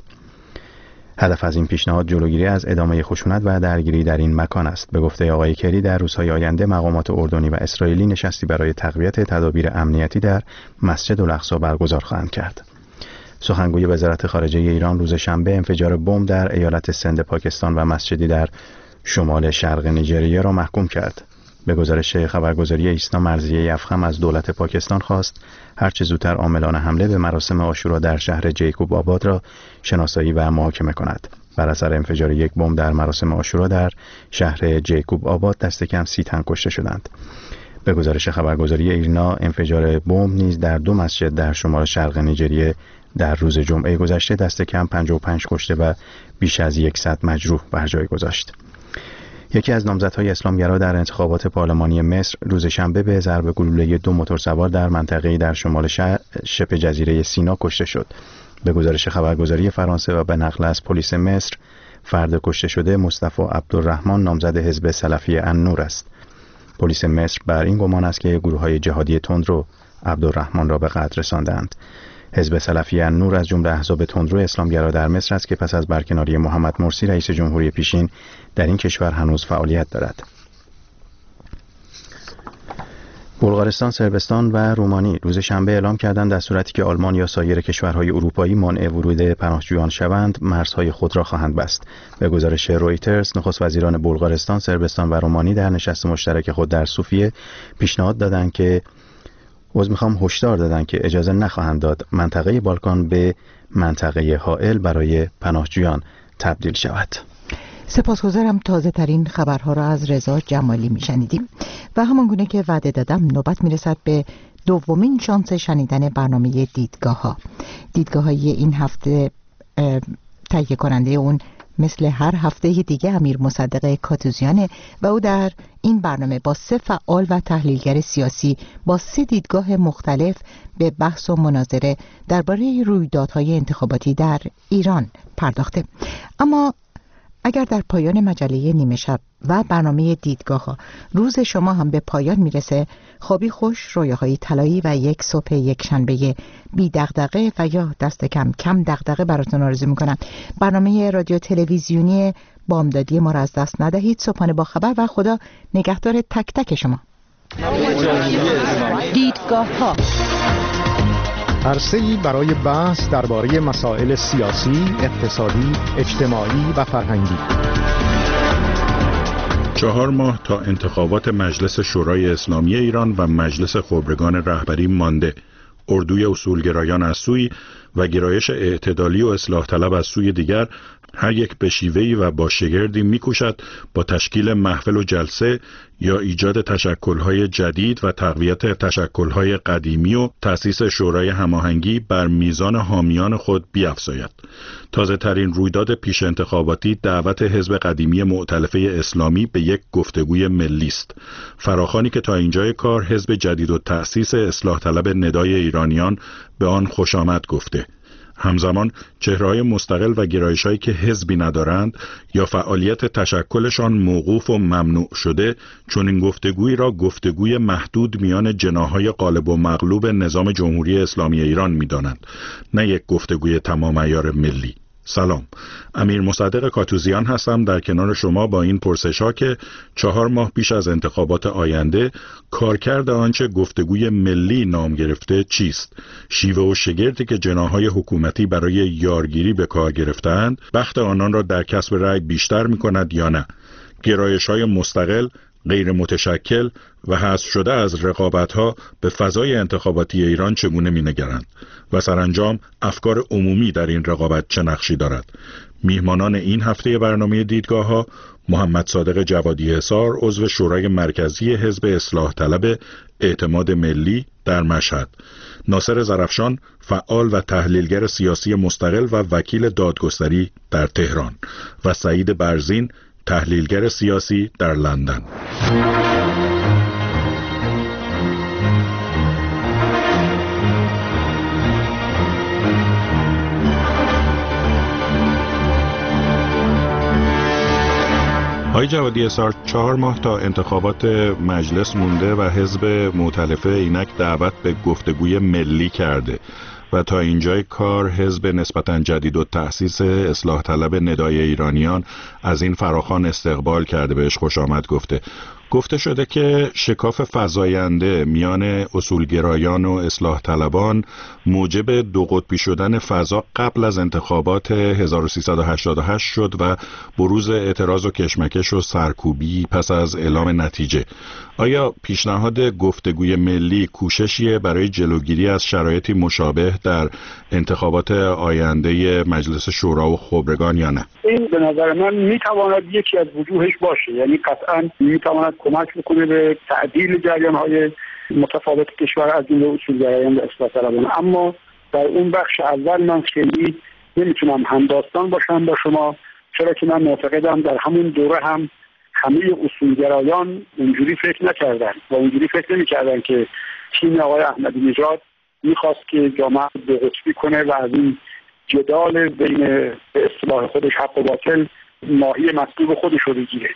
هدف از این پیشنهاد جلوگیری از ادامه خشونت و درگیری در این مکان است. به گفته آقای کری در روزهای آینده مقامات اردنی و اسرائیلی نشستی برای تقویت تدابیر امنیتی در مسجد الاقصی برگزار خواهند کرد. سخنگوی وزارت خارجه ایران روز شنبه انفجار بمب در ایالت سند پاکستان و مسجدی در شمال شرق نیجریه را محکوم کرد. به گزارش خبرگزاری ایسنا مرضیه افخم از دولت پاکستان خواست هرچه زودتر عاملان حمله به مراسم عاشورا در شهر جیکوب آباد را شناسایی و محاکمه کند. بر اثر انفجار یک بمب در مراسم عاشورا در شهر جیکوب آباد دست کم 30 تن کشته شدند. به گزارش خبرگزاری ایرنا انفجار بمب نیز در 2 مسجد در شمال شرق نیجریه در روز جمعه گذشته دست کم 55 کشته و بیش از 100 مجروح بر جای گذاشت. یکی از نامزدهای اسلامگرا در انتخابات پارلمانی مصر روز شنبه به ضرب گلوله 2 موتورسوار در منطقه‌ای در شمال شبه جزیره سینا کشته شد. به گزارش خبرگزاری فرانسه و به نقل از پلیس مصر فرد کشته شده مصطفی عبدالرحمن نامزد حزب سلفی النور است. پلیس مصر بر این گمان است که گروه‌های جهادی تندرو عبدالرحمن را به قتل رساندند. حزب سلفی النور از جمله احزاب تندرو اسلامگرا در مصر است که پس از برکناری محمد مرسی رئیس جمهوری پیشین در این کشور هنوز فعالیت دارد. بلغارستان، صربستان و رومانی روز شنبه اعلام کردند در صورتی که آلمان یا سایر کشورهای اروپایی مانع ورود پناهجویان شوند، مرزهای خود را خواهند بست. به گزارش رویترز، نخست وزیران بلغارستان، صربستان و رومانی در نشست مشترک خود در سوفیه پیشنهاد دادند که هشدار دادند که اجازه نخواهند داد منطقه بالکان به منطقه حائل برای پناهجویان تبدیل شود. سپاسگزارم. تازه ترین خبرها را از رضا جمالی میشنیدیم و همانگونه که وعده دادم نوبت میرسد به دومین شانس شنیدن برنامه دیدگاه ها. دیدگاه های این هفته تهیه کننده اون مثل هر هفته دیگه امیر مصدق کاتوزیانه و او در این برنامه با 3 فعال و تحلیلگر سیاسی با 3 دیدگاه مختلف به بحث و مناظره درباره رویدادهای انتخاباتی در ایران پرداخته. اما اگر در پایان مجله نیمه شب و برنامه دیدگاه ها. روز شما هم به پایان میرسه. خوابی خوش، رویاهای طلایی و یک صبح یک شنبه بی دغدغه و یا دست کم دغدغه براتون آرزو میکنم. برنامه رادیو تلویزیونی بامدادی ما را از دست ندهید. صبحانه با خبر و خدا نگهدار تک تک شما. دیدگاه ها، عرصه‌ای برای بحث درباره مسائل سیاسی، اقتصادی، اجتماعی و فرهنگی. 4 ماه تا انتخابات مجلس شورای اسلامی ایران و مجلس خبرگان رهبری مانده. اردوی اصولگرایان از سوی و گرایش اعتدالی و اصلاح طلب از سوی دیگر، هر یک به شیوهی و با شگردی می‌کوشد با تشکیل محفل و جلسه یا ایجاد تشکل‌های جدید و تقویت تشکل‌های قدیمی و تأسیس شورای هماهنگی بر میزان حامیان خود بیفزاید. تازه‌ترین رویداد پیش انتخاباتی دعوت حزب قدیمی مؤتلفه اسلامی به یک گفتگوی ملی است. فراخوانی که تا اینجای کار حزب جدید و تأسیس اصلاح طلب ندای ایرانیان به آن خوش آمد گفته. همزمان چهره‌های مستقل و گرایش‌هایی که حزبی ندارند یا فعالیت تشکلشان موقوف و ممنوع شده، چون این گفتگویی را گفتگوی محدود میان جناح‌های غالب و مغلوب نظام جمهوری اسلامی ایران می‌دانند، نه یک گفتگوی تمام عیار ملی. سلام، امیر مصدق کاتوزیان هستم در کنار شما با این پرسش‌ها که 4 ماه پیش از انتخابات آینده کارکرد آنچه گفتگوی ملی نام گرفته چیست؟ شیوه و شگردی که جناح‌های حکومتی برای یارگیری به کار گرفتند، بخت آنان را در کسب رأی بیشتر می‌کند یا نه؟ گرایش‌های مستقل، غیر متشکل و حذف شده از رقابت‌ها به فضای انتخاباتی ایران چگونه می‌نگرند و سرانجام افکار عمومی در این رقابت چه نقشی دارد؟ میهمانان این هفته برنامه دیدگاه‌ها: محمد صادق جوادی حصار، عضو شورای مرکزی حزب اصلاح طلب اعتماد ملی در مشهد، ناصر زرفشان، فعال و تحلیلگر سیاسی مستقل و وکیل دادگستری در تهران، و سعید برزین، تحلیلگر سیاسی در لندن. آقای جوادی حصار، 4 ماه تا انتخابات مجلس مونده و حزب مؤتلفه اینک دعوت به گفتگوی ملی کرده و تا اینجای کار حزب نسبتاً جدید و تأسیس اصلاح طلب ندای ایرانیان از این فراخوان استقبال کرده، بهش خوش آمد گفته. گفته شده که شکاف فزاینده میان اصولگرایان و اصلاح طلبان موجب دو قطبی شدن فضا قبل از انتخابات 1388 شد و بروز اعتراض و کشمکش و سرکوبی پس از اعلام نتیجه. آیا پیشنهاد گفتگوی ملی کوششیه برای جلوگیری از شرایطی مشابه در انتخابات آینده مجلس شورا و خبرگان یا نه؟ این به نظر من میتواند یکی از وجوهش باشه، یعنی قطعا میتواند کمک بکنه به تعدیل جریان‌های متفاوت کشور از جمله اصولگرایان و اصلاح طلبان. اما در اون بخش اول من خیلی نمیتونم همداستان باشم با شما، چرا که من معتقدم در همون دوره هم همه اصولگرایان اونجوری فکر نکردن و اونجوری فکر نمی‌کردن که تیم آقای احمدی نژاد می‌خواست که جامعه دو قطبی کنه و از این جدال بین به اصطلاح خودش حق و باطل ماهی مطلوب خودش رو بگیره.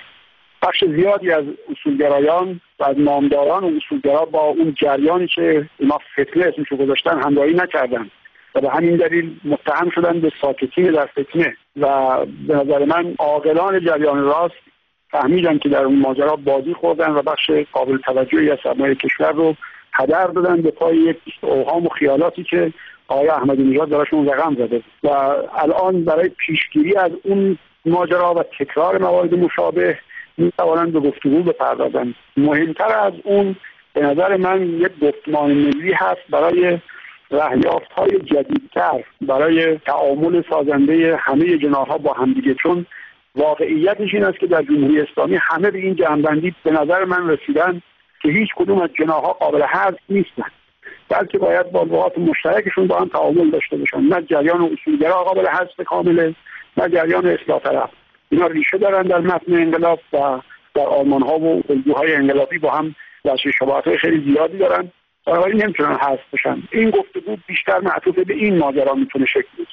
بخش زیادی از اصولگرایان و از نامداران و اصولگرا با اون جریانی که اینا فتنه اسمشو گذاشتن همراهی نکردن و به همین دلیل متهم شدن به ساکتین در فتنه و به نظر من عاقلان جریان راست فهمیدن که در اون ماجرا بازی خوردن و بخش قابل توجهی از سرمایه کشور رو هدر دادن به پای یک اوهام و خیالاتی که آقای احمدی نژاد درشون رقم زده و الان برای پیشگیری از اون ماجرا و تکرار موارد مشابه میتوانند به گفتگو بپردازند. مهمتر از اون به نظر من یک گفتمان ملی هست برای رهیافت‌های جدیدتر، برای تعامل سازنده همه جناح‌ها با همدیگه، چون واقعیتش این است که در جمهوری اسلامی همه به این جمع‌بندی به نظر من رسیدن که هیچ کدوم از جناح‌ها قابل حذف نیستند، بلکه باید با نقاط مشترکشون با هم تعامل داشته باشن. نه جریان اصولگرا قابل حذف کامله، نه جریان اصلاح طلب. اینا ریشه دارن در متن انقلاب و در آرمان‌ها و الگوهای انقلابی با هم وجه شباهت‌های خیلی زیادی دارن، بنابراین نمیتونن حذف بشن. این گفتگو بیشتر معطوف به این ماجرا میتونه شکل بگیره.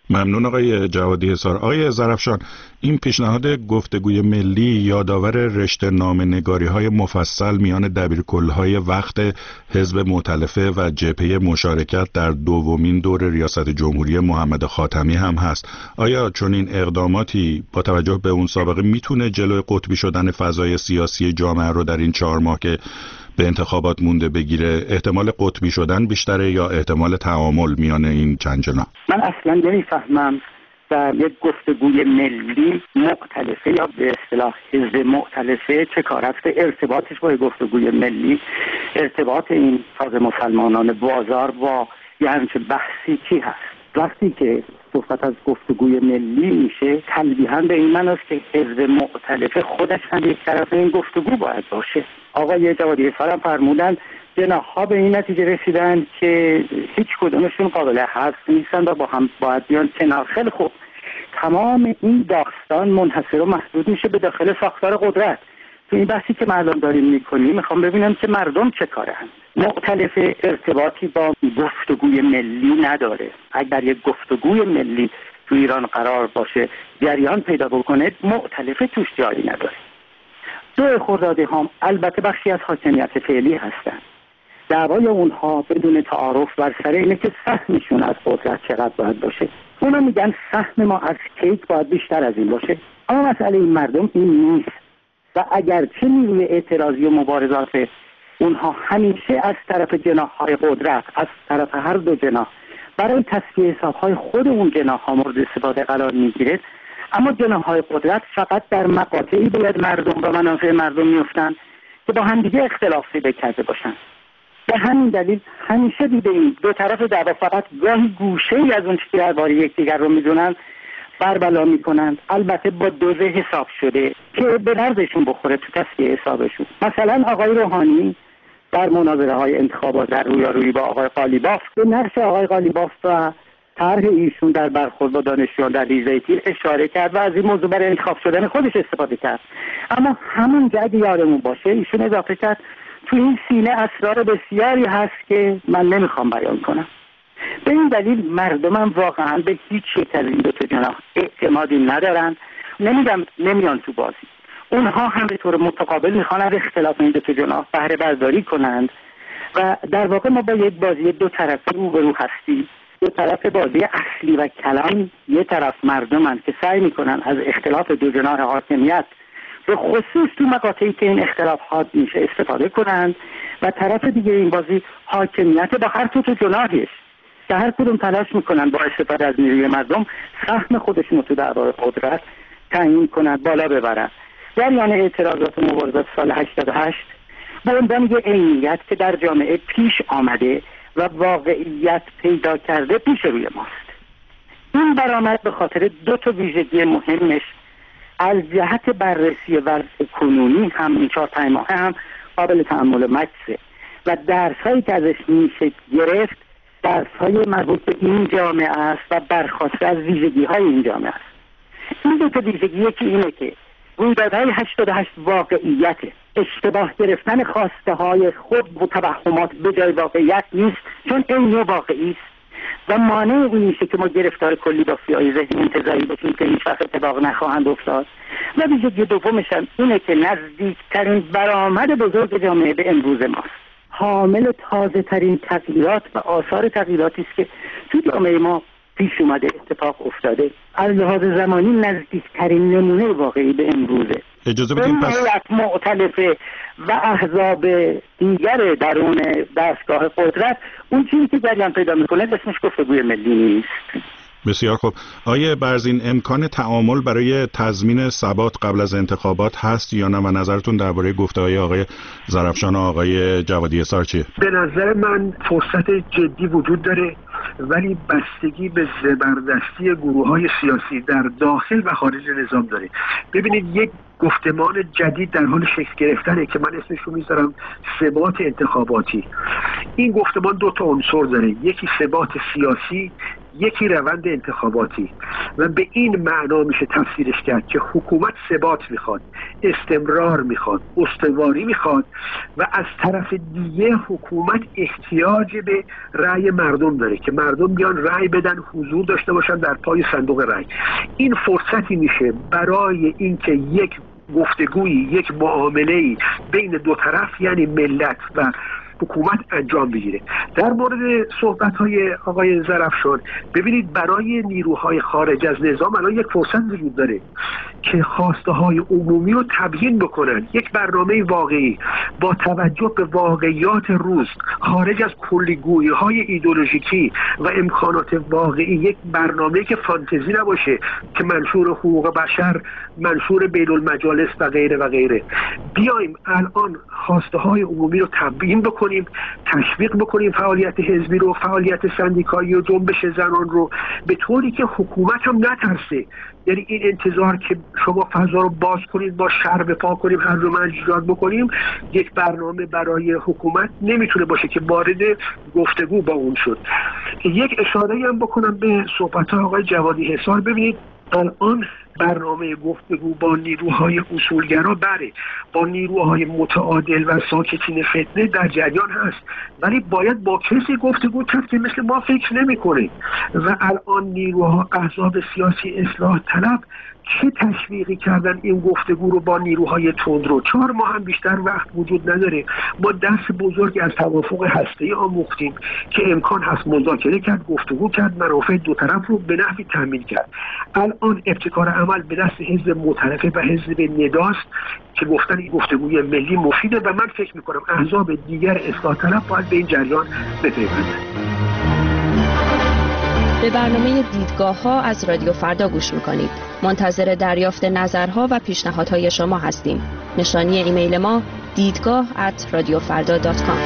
ممنون آقای جوادی حصار. آقای ظرفشان، این پیشنهاد گفتگوی ملی یادآور رشته نامه‌نگاری‌های مفصل میان دبیرکل‌های وقت حزب مؤتلفه و جبهه مشارکت در دومین دور ریاست جمهوری محمد خاتمی هم هست. آیا چون این اقداماتی با توجه به اون سابقه میتونه جلوی قطبی شدن فضای سیاسی جامعه رو در این 4 ماه که به انتخابات مونده بگیره؟ احتمال قطبی شدن بیشتره یا احتمال تعامل میان این چند جناح؟ من اصلا نمیفهمم در یک گفتگوی ملی مؤتلفه یا به اصطلاح حزب مؤتلفه چه کار است، ارتباطش با گفتگوی ملی، ارتباط این فاز مسلمانان بازار با یه همچه بحثی چی هست؟ وقتی که صحبت از گفتگوی ملی میشه تلویحاً به این معنی است که حزب مؤتلفه خودش هم یک طرف این گفتگو باید باشه. آقای جوادی حصار هم فرمودن جناح‌ها به این نتیجه رسیدن که هیچ کدومشون قابل حذف نیستن و با هم باید بیان کنار. خیلی خوب، تمام این داستان منحصر و محدود میشه به داخل ساختار قدرت. تو این بحثی که مردم داریم میکنیم میخوام ببینم که مردم چه کارن. مؤتلف ارتباطی با گفتگوی ملی نداره. اگر یک گفتگوی ملی تو ایران قرار باشه جریان پیدا بکنه، مؤتلف توش جایی نداره. دو خرداده هم البته بخشی از حاکمیت فعلی هستن. دعوای اونها بدون تعارف بر سر اینه که سهمشون از قدرت چقدر باید باشه. اونا میگن سهم ما از کیک باید بیشتر از این باشه. اما مسئله این مردم این نیست و اگرچه نیروی اعتراضی و مبارزات اونها همیشه از طرف جناح‌های قدرت، از طرف هر دو جناح برای تصفیه حساب‌های خود اون جناح‌ها مورد استفاده قرار میگیره، اما جناح‌های قدرت فقط در مقاطعی باید مردم و منافع مردم میفتن که با هم دیگه اختلاف پیدا کرده باشن. به همین دلیل همیشه دیدیم دو طرف دعوا فقط گاهی گوشه‌ای از اون چیزی که درباره یکدیگر رو میدونن بربلا میکنند، البته با دوزه حساب شده که به دردشون بخوره تو تصفیه حسابشون. مثلا آقای روحانی در مناظره های انتخابات در رویارویی با آقای قالیباف به نقش آقای قالیباف و طرح ایشون در برخورد با دانشجویان در ریزه تیر اشاره کرد و از این موضوع برای انتخاب شدن خودش استفاده کرد. اما همون جا اگه یادمون باشه ایشون اضافه کرد تو این سینه اسرار بسیاری هست که من نمیخوام بیان کنم. به این دلیل مردمم واقعا به هیچ یک از این دو تا جناح اعتمادی ندارن. نمیگم نمیان تو بازی، اونها هم به طور متقابل میخوان از اختلاف این دو تا جناح بهره برداری کنند و در واقع ما با یک بازی دو طرفه روبرو هستیم. دو طرف بازی اصلی و کلان، یه طرف مردمن که سعی میکنن از اختلاف دو جناح حاکمیت به خصوص تو مقاطعی که این اختلاف حاد میشه استفاده کنند و طرف دیگه این بازی حاکمیت با هر تو جناحش که هر کدوم تلاش میکنن با استفاده از نیروی مردم سهم خودشون رو تو دعوای قدرت تعیین کنند، بالا ببرند. جریان اعتراضات و مبارزات سال 88 به عنوان یه عینیت که در جامعه پیش آمده و واقعیت پیدا کرده پیش روی ماست. این برآمد به خاطر دو تا ویژگی مهمش از جهت بررسی وضع کنونی هم این 4-5 ماه هم قابل تأمل مکسه و درسایی که ازش میشه گرفت درس‌های مربوط به این جامعه است و برخواسته از ویژگی‌های این جامعه است. این دو تا ویژگی که اینه که رویدادهای 88 واقعیته، اشتباه گرفتن خواسته‌های خود و توهمات به جای واقعیت نیست، چون این واقعی است و مانع این میشه که ما گرفتار کلی دافعی ذهنی انتزاعی باشیم که هیچ وقت اتفاق نخواهند افتاد. و ویژگی دومش اینه که نزدیکترین برآمد بزرگ جامعه به امروز ماست، حامل تازه ترین تغییرات و آثار تغییراتی است که تو جامعه ما پیش اومده، اتفاق افتاده. از لحاظ زمانی نزدیکترین نمونه واقعی به امروزه. اجازه بدین پس مؤتلفه و احزاب دیگر درون دستگاه قدرت اون چیزی که جریان پیدا میکنه اسمش گفتگوی ملی نیست. بسیار خوب. آیه برزین، امکان تعامل برای تضمین ثبات قبل از انتخابات هست یا نه و نظرتون درباره گفته‌های آقای ظرفشان و آقای جوادی حصار چیه؟ به نظر من فرصت جدی وجود داره، ولی بستگی به زبردستی گروه‌های سیاسی در داخل و خارج نظام داره. ببینید یک گفتمان جدید در حال شکل گرفتنه که من اسمش رو میذارم ثبات انتخاباتی. این گفتمان دو تا عنصر داره، یکی ثبات سیاسی، یکی روند انتخاباتی. و به این معنا میشه تفسیرش کرد که حکومت ثبات میخواد، استمرار میخواد، استواری میخواد و از طرف دیگه حکومت احتیاج به رأی مردم داره که مردم بیان رأی بدن، حضور داشته باشن در پای صندوق رأی. این فرصتی میشه برای اینکه یک گفتگویی، یک معامله‌ای بین دو طرف یعنی ملت و حکومت انجام بگیره. در مورد صحبت‌های آقای زرافشان، ببینید برای نیروهای خارج از نظام الان یک فرصت وجود داره که خواسته‌های عمومی رو تبیین بکنن. یک برنامه واقعی با توجه به واقعیات روز، خارج از کلی‌گویی‌های ایدئولوژیکی و امکانات واقعی، یک برنامه که فانتزی نباشه، که منشور حقوق بشر، منشور بین المجالس و غیره و غیره. بیایم الان خواسته‌های عمومی رو تبیین بکنیم، تشویق بکنیم فعالیت حزبی رو، فعالیت سندیکایی و جنبش زنان رو، به طوری که حکومت هم نترسه. یعنی این انتظار که شما فضا رو باز کنید، با شر به پا کنیم، هر رو ایجاد بکنیم، یک برنامه برای حکومت نمیتونه باشه که وارد گفتگو با اون شد. یک اشاره‌ای هم بکنم به صحبت‌های آقای جوادی حصار. ببینید الان برنامه گفتگو با نیروهای اصولگرا با نیروهای متعادل و ساکتین فتنه در جریان هست، ولی باید با کسی گفتگو کرد که مثل ما فکر نمی‌کنه. و الان نیروها، احزاب سیاسی اصلاح طلب چه تشویقی کردن این گفتگو رو با نیروهای تندرو. 4 ماه هم بیشتر وقت وجود نداره. ما درس بزرگی از توافق هسته‌ای آموختیم که امکان هست مذاکره کرد، گفتگو کرد، منافع دو طرف رو به نحوی تامین کرد. الان ابتکار عمل به دست حزب معترفه و حزب نداست که گفتن این گفتگوی ملی مفیده و من فکر می‌کنم احزاب دیگر اصلاح طلب باید به این جریان بپیوندند. به برنامه دیدگاه‌ها از رادیو فردا گوش می‌کنید. منتظر دریافت نظرها و پیشنهادهای شما هستیم. نشانی ایمیل ما دیدگاه@radiofarda.com.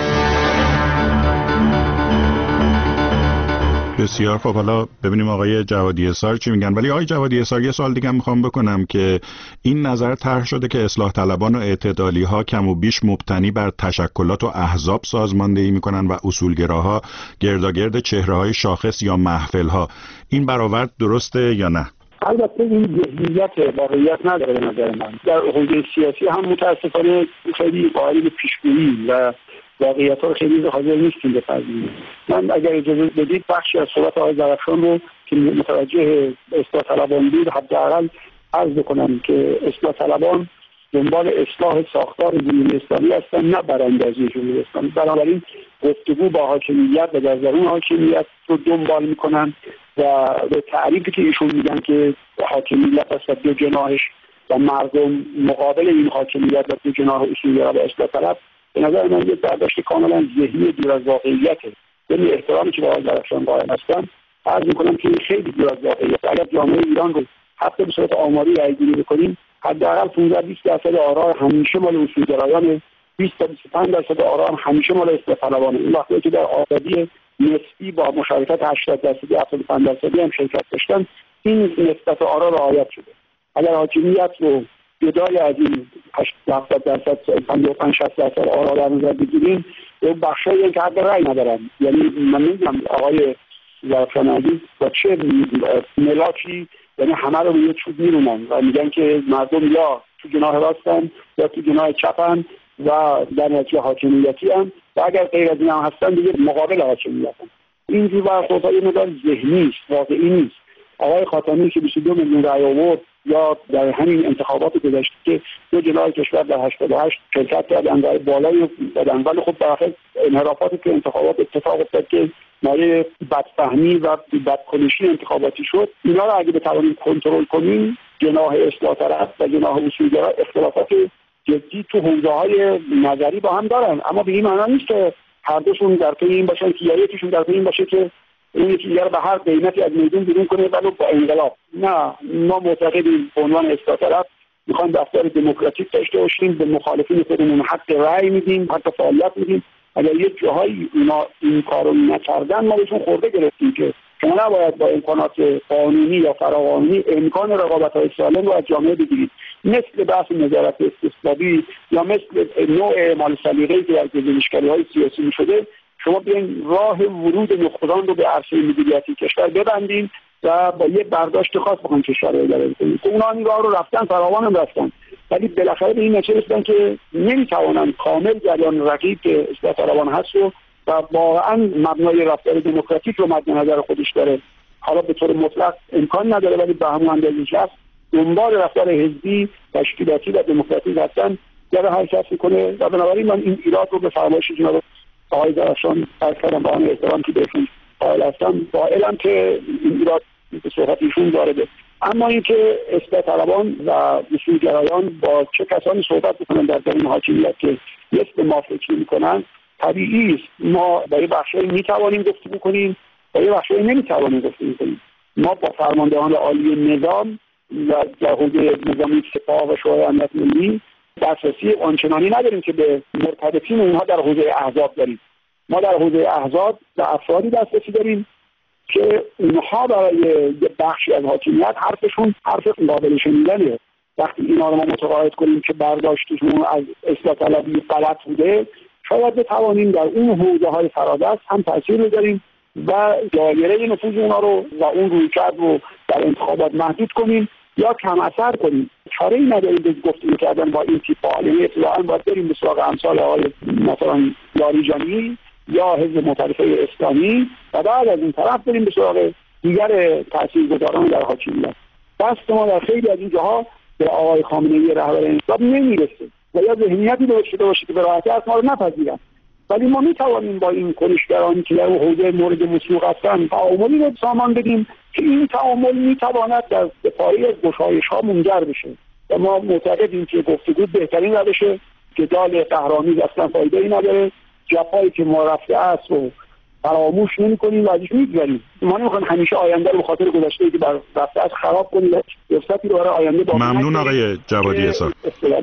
بسیار خب، حالا ببینیم آقای جوادی حصار چی میگن. ولی آقای جوادی حصار، یه سوال دیگه میخوام بکنم که این نظر طرح شده که اصلاح طلبان و اعتدالی ها کم و بیش مبتنی بر تشکلات و احزاب سازماندهی میکنن و اصولگراها گرداگرد چهره های شاخص یا محفل ها. این برآورد درسته یا نه؟ البته این ذهنیت واقعیت نداره به نظر من. در حوزه سیاسی هم متاسفانه خیلی قائل به پیشگویی و واقعیت‌ها رو خیلی حاضر نیستیم بپذیریم. من اگر اجازه بدید بخشی از صحبت آقای زرافشان رو که متوجه اصلاح طلبان بود حداقل عرض بکنم که اصلاح طلبان دنبال اصلاح ساختار جمهوری اسلامی هستن، نه براندازی جمهوری اسلامی. بنابراین گفتگو با حاکمیت و در درون حاکمیت رو دنبال میکنن و به تعریفی که ایشون میگن که حاکمیت هست و دو جناحش و مردم مقابل این حاکمیت و دو جناح اصولگرا و اصلاح طلب، به نظر من یک برداشت کاملا ذهنی دور از واقعیته. یعنی احترامی که با آقای زرافشان قائل هستم، عرض میکنم که خیلی دور از واقعیت. اگر جامعه ایران رو حتی به صورت آماری رأی‌گیری بکنیم، حداقل 15-20% آرا همیشه مال اصولگرایان، 20-25% آرا همیشه مال اصلاح طلبانه. این وقتی که در آزادی نسبی با مشارکت 80% 75% هم شرکت داشتن، این نسبت آرا رعایت شده. اگر حاکمیت رو جدای از این 80% 55-60% آرا در نظر بگیریم، اون بخشایی که حق رأی ندارن. یعنی من نمی‌دونم آقای زرافشان عزیز با چه ملاکی، یعنی همه رو به یه چوب میرونن و میگن که مردم یا تو جناح راستن یا تو جناح چپن و در نتیجه حاکمیتی هم، و اگر غیر از این هم هستن دیگه مقابل حاکمیت هم. اینجور برخوردها یه مقدار ذهنی است، واقعی نیست. آقای خاتمی که 22 میلیون رأی آورد، یا در همین انتخابات گذشته که دو جناح کشور در 88 شرکت کردن، رأی بالایی دادن، ولی خب در آخر انحرافاتی که انتخابات اتفاق افتاد که مایه بدفهمی و بدکنشی انتخاباتی شد، اینا رو اگه بتوانیم کنترل کنیم، جناح اصلاح طلب و جناح اصولگرا اختلافات جدی تو حوزه‌های نظری با هم دارن، اما به این معنی نیست که هر دوشون در پی این باشن که یکیشون در پی این باشه که اون یکی دیگر به هر قیمتی از میدون بیرون کنه ولی با انقلاب. نه، ما معتقدیم به عنوان اصلاح طلب میخوایم دفتر دموکراتیک داشته باشیم، به مخالفین خودمون حق رأی میدیم، حق فعالیت میدیم. اگر یک جاهایی اونا این کارو نکردن، ما بهشون خورده گرفتیم که شما نباید با امکانات قانونی یا فراقانونی امکان رقابت‌های سالم رو از جامعه بگیرید. مثل بحث نظارت استصوابی یا مثل نوع اعمال سلیقه‌ای که در گزینشگری‌های سیاسی شده، شما بیاین راه ورود نخبگان رو به عرصه مدیریتی کشور ببندین و با یه برداشت خاص بخوان کشور رو اداره کنن. اونا این راه رو رفتن، فراوان هم رفتن، ولی بالاخره به این نتیجه رسیدن که نمیتوانن کامل جریان رقیب که اصلاح طلبان هست و واقعا مبنای رفتار دموکراتیک رو مد نظر خودش داره، حالا به طور مطلق امکان نداره ولی به همون اندازه هست، دنبال رفتار حزبی، تشکیلاتی و دموکراتیک هستن، داره حرکت میکنه و بنابراین من این ایراد رو به فرمایش جناب آقای درخشان عرض کردم با همه احترام که بهشون قائل هستم، قائلم که این ایراد به صحبت ایشون وارده. اما اینکه اصلاح طلبان و اصولگرایان با چه کسانی صحبت بکنن در درون حاکمیت که مثل ما فکر میکنن طبیعی است. ما با یه بخشی میتوانیم گفتگو کنیم، با یه بخشی نمیتوانیم گفتگو کنیم. ما با فرماندهان عالی نظام و در حوزه نظامی سپاه و شورای امنیت ملی دسترسی آنچنانی نداریم که به مرتبطین اونها در حوزه احزاب داریم. ما در حوزه احزاب و افرادی دسترسی داریم که اونها برای یه بخشی از حاکمیت حرفشون حرف قابل شنیدنه. وقتی اینا رو ما متقاعد کنیم که برداشتشون از اصلاح طلبی غلط بوده، شاید بتوانیم در اون حوزه‌های فرادست هم تاثیر بذاریم و دایره نفوذ اونها رو و اون رویکرد رو در انتخابات محدود کنیم یا کم اثر کنیم. چاره‌ای نداریم به گفتگو کردن با این تیپ فعالیت. اطلاعاً باید بریم به سراغ امثال آقای مثلا لاریجانی یا حزب مختلفه اسلامی و بعد از این طرف بریم به سراغ دیگر تاثیرگذاران در حاکمیت. دست ما در خیلی از این جاها به آقای خامنه‌ای رهبر انقلاب نمیرسه و یا ذهنیتی داشته باشه که به راحتی از ما رو نپذیرن، ولی ما میتوانیم با این کنشگرانی که در حوزه مورد وثوق هستن تعاملی رو سامان بدیم که این تعامل میتواند در پای از گشایش‌ها منجر بشه و ما معتقدیم که گفتگو بهترین روشه، جدال قهرآمیز اصلا فایده‌ای نداره. جفایی که ما رفته است رو فراموش نمی‌کنیم و ازش می‌گذریم. ما نمی‌خوایم همیشه آینده رو به خاطر گذشته‌ای که بر رفته است خراب کنیم و فرصتی رو برای آینده باقی نگذاریم. ممنون آقای جوادی اسحاق.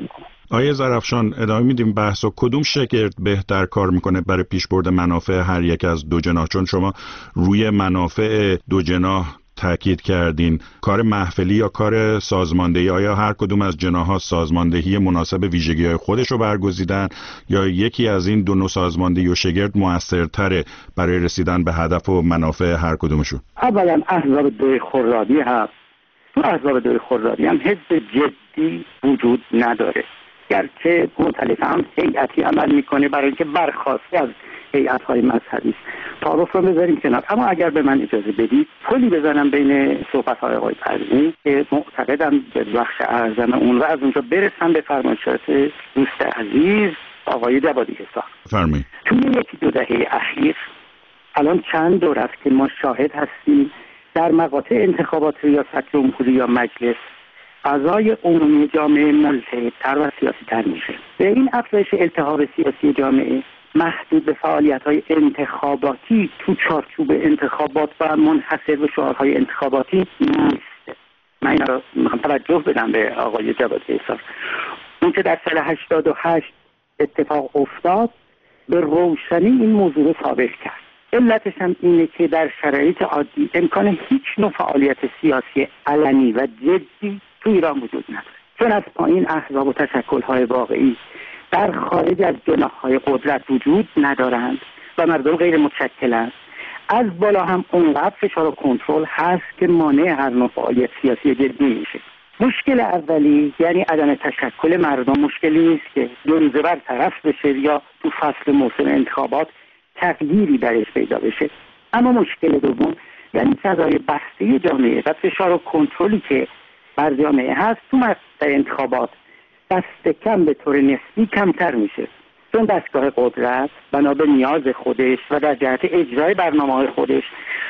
آقای زرافشان، ادامه میدیم بحث و کدوم شگرد بهتر کار میکنه برای پیشبرد منافع هر یک از دو جناح؟ چون شما روی منافع دو جناح تاکید کردین، کار محفلی یا کار سازماندهی؟ آیا هر کدوم از جناح‌ها سازماندهی مناسب ویژگی‌های خودش رو برگزیدن یا یکی از این دو نوع سازماندهی و شگرد موثرتره برای رسیدن به هدف و منافع هر کدومشون؟ اولا احزاب دوی خردادی هست. تو احزاب دوی خردادی هم حزب جدی وجود نداره، گرچه مختلف هم هیئتی عمل میکنه برای اینکه برخواسته از هیئت‌های مذهبی است. تعارف رو بذاریم کنار، اما اگر به من اجازه بدید پلی بزنم بین صحبت‌های آقای پروین که معتقدم به بخش اعظم اون و از اونجا برسم به فرمایشات دوست عزیز آقای جوادی اسحاق. فرمایید. توی یکی دو دهه اخیر الان چند دور است که ما شاهد هستیم در مقاطع انتخابات ریاست جمهوری یا مجلس اعضای عمومی جامعه ملتهب‌تر و سیاسی‌تر میشه. به این افزایش التهاب سیاسی جامعه محدود به فعالیت‌های انتخاباتی تو چارچوب انتخابات و منحصر به شعارهای انتخاباتی نیست. من این را میخوام توجه بدم به آقای جوادی اسحاق. اون که در سال 88 اتفاق افتاد به روشنی این موضوع رو ثابت کرد. علتش هم اینه که در شرایط عادی امکان هیچ نوع فعالیت سیاسی علنی و جدی تو ایران وجود نداره، چون از پایین احزاب و تشکل‌های واقعی در خارج از جناح‌های قدرت وجود ندارند و مردم غیر متشکلند. از بالا هم اونقدر فشار و کنترل هست که مانع هر نوع فعالیت سیاسی جدی میشه. مشکل اولی یعنی عدم تشکل مردم مشکلی نیست که روزه بر طرف بشه یا تو فصل موسم انتخابات تغییری درش پیدا بشه، اما مشکل دوم یعنی فضای بسته جامعه و فشار و کنترلی که بر جامعه هست تو مقطع انتخابات دست کم به طور نسبی کمتر میشه، چون دستگاه قدرت بنا به نیاز خودش و در جهت اجرای برنامه‌های خودش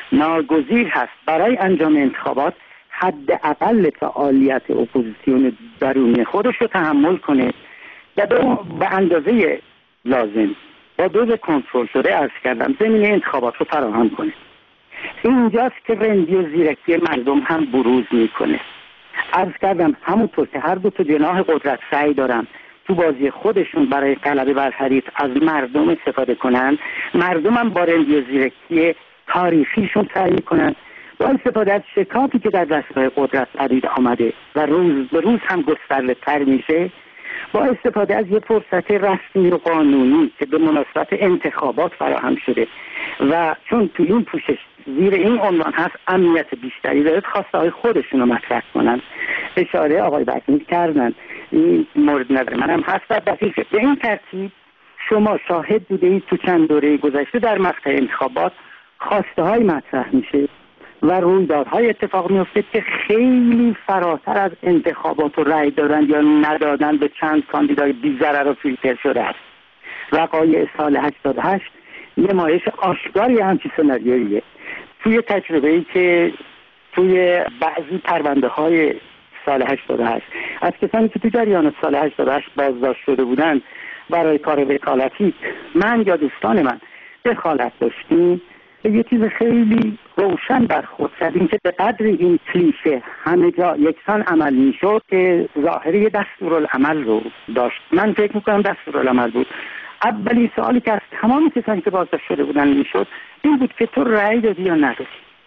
ناگزیر هست برای انجام انتخابات حداقل فعالیت اپوزیسیون درونی خودش رو تحمل کنه و به اندازه لازم با دوز کنترل شده عرض کردم زمینه انتخابات رو فراهم کنه. اینجاست که رندی و زیرکی مردم هم بروز میکنه. عرض کردم همونطور که هر دو تا جناح قدرت سعی دارن تو بازی خودشون برای غلبه بر حریف از مردم استفاده کنن، مردم هم با رندی و زیرکی تاریخیشون سعی میکنن با استفاده از شکافی که در دستگاه قدرت پدید آمده و روز به روز هم گسترده تر میشه، با استفاده از یه فرصت رسمی و قانونی که به مناسبت انتخابات فراهم شده و چون تو این پوشش زیر این عنوان هست امنیت بیشتری داره، خواسته های خودشون رو مطرح کنن. اشاره آقای بزمی کردن، این مورد نظر منم هست و دقیقه. به این ترتیب شما شاهد بوده اید تو چند دوره گذشته در مقطع انتخابات خواسته های مطرح میشه و رویدادهای اتفاق میفته که خیلی فراتر از انتخابات و رأی دادن یا ندادن به چند کاندیدای بی‌ضرر و فیلتر شده است. وقایع سال 88 نمایش آشکاری همچین سناریویه. توی تجربه‌ای که توی بعضی پرونده های سال 88 از کسانی که توی جریان سال 88 بازداشت شده بودن برای کار وکالتی، من یا دوستان من دخالت داشتیم، یه چیز خیلی روشن برخورد کردیم که به قدر این کلیشه همه جا یکسان عمل میشد که ظاهری دستورالعمل رو داشت. من فکر میکنم دستورالعمل بود. اولی سوالی که از تمام کسانی که بازداشت شده بودن میشد این بود که تو رأی دادی یا ندادی،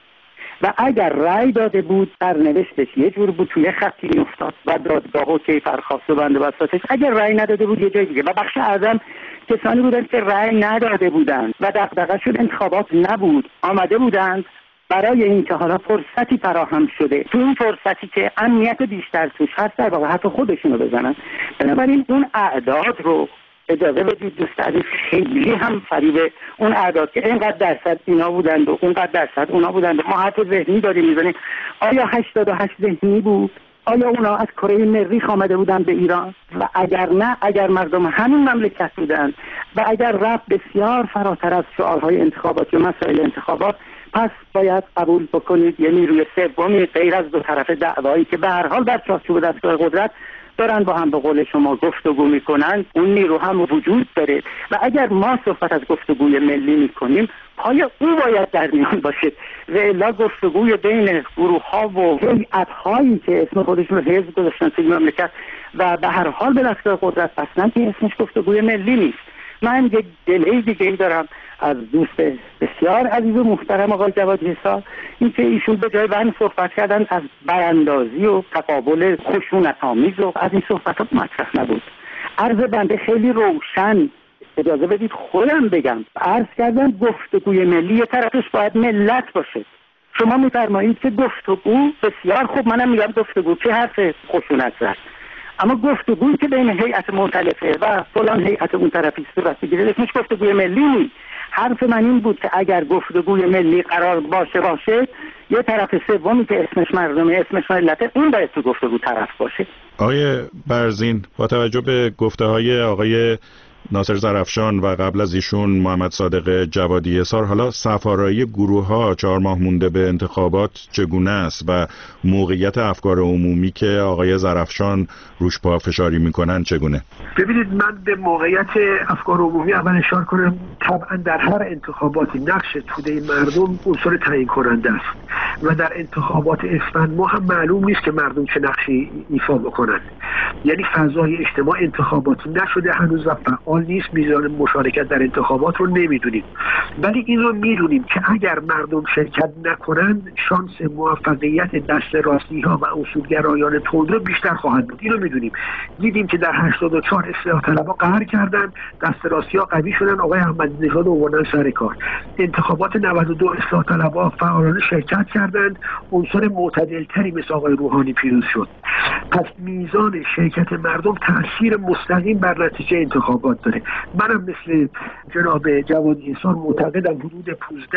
و اگر رأی داده بود سرنوشتش یه جور بود، توی خطی میافتاد و دادگاه و کیفرخواست و بنده بساطش. اگر رأی نداده بود یه جای دیگه. و بخش اعظم کسانی بودن که رأی نداده بودند و دغدغه‌شون انتخابات نبود، آمده بودند برای اینکه حالا فرصتی فراهم شده، تو این فرصتی که امنیت بیشتر توش هست در واقع حتی خودشونو بزنن. بنابراین اون اعداد رو اجازه بدید دوست عزیز، خیلی هم فریب اون اعداد که اینقدر درصد اینا بودند و اونقدر درصد اونا بودند و ما حتی ذهنی داریم میزنیم. آیا 88 ذهنی بود؟ آیا اونا از کره مریخ آمده بودن به ایران؟ و اگر نه، اگر مردم همین مملکت بودن و اگر رفت بسیار فراتر از شعارهای انتخاباتی و مسائل انتخابات، پس باید قبول بکنید یه نیروی سومی غیر از دو طرف دعوایی که به هر حال در چارچوب دستگاه قدرت دارن با هم به قول شما گفتگو میکنن، اون نیرو هم وجود داره. و اگر ما صحبت از گفتگوی ملی میکنیم، پای او باید در میان باشه و الا گفتگوی بین گروه ها و هیئت هایی که اسم خودشون رو حزب گذاشتن توی مملکت و به هر حال به دستگاه قدرت بستن، که اسمش گفتگوی ملی نیست. من یک دلیل دیگه دارم از دوست بسیار عزیز و محترم آقای جواد حساب، این که ایشون به جای من صحبت کردن از براندازی و تقابل خشونت‌آمیز و از این صحبتات مطرح نبود. عرض بنده خیلی روشن، اجازه بدید خودم بگم، عرض کردن گفتگوی ملی یه طرفش باید ملت باشه. شما می‌فرمایید که گفتگو بسیار خوب، منم میگم گفتگو چه حرف خشونت زد، اما گفتگویی که بین هیئت مؤتلفه و فلان هیئت اون طرفی صورت بگیره اسمش گفتگوی ملی نیست. حرف من این بود که اگر گفتگوی ملی قرار باشه یه طرف سومی که اسمش مردمه، اسمش ملته، اون باید تو گفتگو طرف باشه. آقای برزین، با توجه به گفته‌های آقای ناصر ظرفشان و قبل از ایشون محمد صادق جوادی اظهار، حالا صف‌آرایی گروه‌ها 4 ماه مونده به انتخابات چگونه است و موقعیت افکار عمومی که آقای ظرفشان روش پافشاری میکنن چگونه؟ ببینید، من به موقعیت افکار عمومی اول اشاره کنم. طبعا در هر انتخاباتی نقش توده مردم عنصر تعیین کننده است و در انتخابات اسفند ما هم معلوم نیست که مردم چه نقشی ایفا بکنند. یعنی فضای اجتماع انتخاباتی نشده هنوز و فعال نیست، میزان مشارکت در انتخابات رو نمیدونیم، ولی این رو میدونیم که اگر مردم شرکت نکنند شانس موفقیت دست راستی ها و اصولگرایان تندرو بیشتر خواهد بود. این رو میدونیم. دیدیم که در 84 اصلاح طلبها قهر کردن، دست راستی ها قوی شدن، آقای احمدی نژاد رو آوردن سر کار. انتخابات 92 اصلاح طلبها فعالانه شرکت کردند، عنصر معتدلتری مثل آقای روحانی پیروز شد. پس میزان شرکت مردم تاثیر مستقیم بر نتیجه انتخابات داره. منم مثل جناب جوادی اظهار معتقدم حدود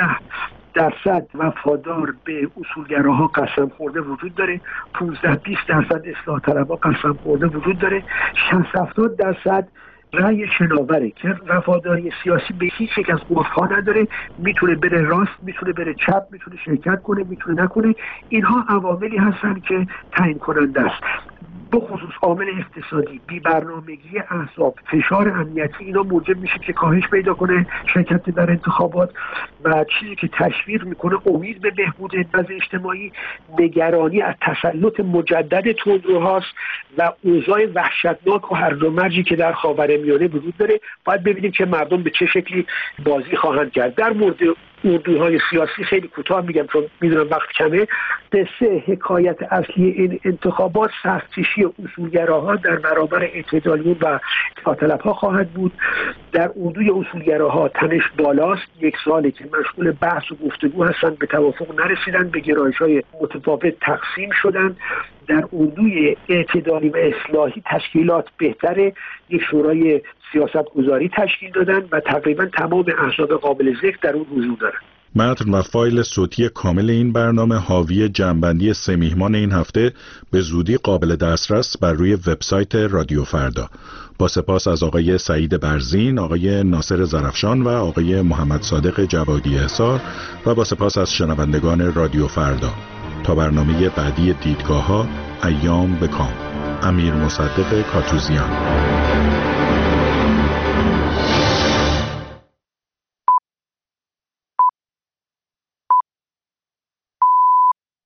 15% وفادار به اصولگراها قسم خورده وجود داره، 15-20% اصلاح طلبها قسم خورده وجود داره، 60-70% رأی شناوره که وفاداری سیاسی به هیچ یک از قطب‌ها نداره، میتونه بره راست، میتونه بره چپ، میتونه شرکت کنه، میتونه نکنه. اینها عواملی هستن که تعیین کننده است. بخصوص عامل اقتصادی، بی برنامگی احزاب، فشار امنیتی، اینا موجب میشه که کاهش پیدا کنه شرکت در انتخابات و چیزی که تشویق میکنه امید به بهبود وضع اجتماعی، نگرانی از تسلط مجدد تندروهاست و اوضاع وحشتناک و هرج و مرجی که در خاورمیانه وجود داره. باید ببینیم که مردم به چه شکلی بازی خواهند کرد. در مورد اردوهای سیاسی خیلی کوتاه میگم چون میدونم وقت کمه. قصه حکایت اصلی این انتخابات سخت‌کشی اصولگراها در برابر اعتدالیون و اصلاح‌طلب‌ها خواهد بود. در اردوی اصولگراها تنش بالاست، یک ساله که مشغول بحث و گفتگو هستند، به توافق نرسیدن، به گرایش‌های متفاوت تقسیم شدن. در اردوی اعتدالی و اصلاحی تشکیلات بهتره، یک شورای سیاستگذاری تشکیل دادن و تقریبا تمام احزاب قابل ذکر در اون حضور دارن. متن و فایل صوتی کامل این برنامه حاوی جمع‌بندی 3 میهمان این هفته به زودی قابل دسترس بر روی وبسایت رادیو فردا. با سپاس از آقای سعید برزین، آقای ناصر زرفشان و آقای محمد صادق جوادی احصار و با سپاس از شنوندگان رادیو فردا. تا برنامه بعدی دیدگاه‌ها، ایام به کام. امیر مصدق کاتوزیان.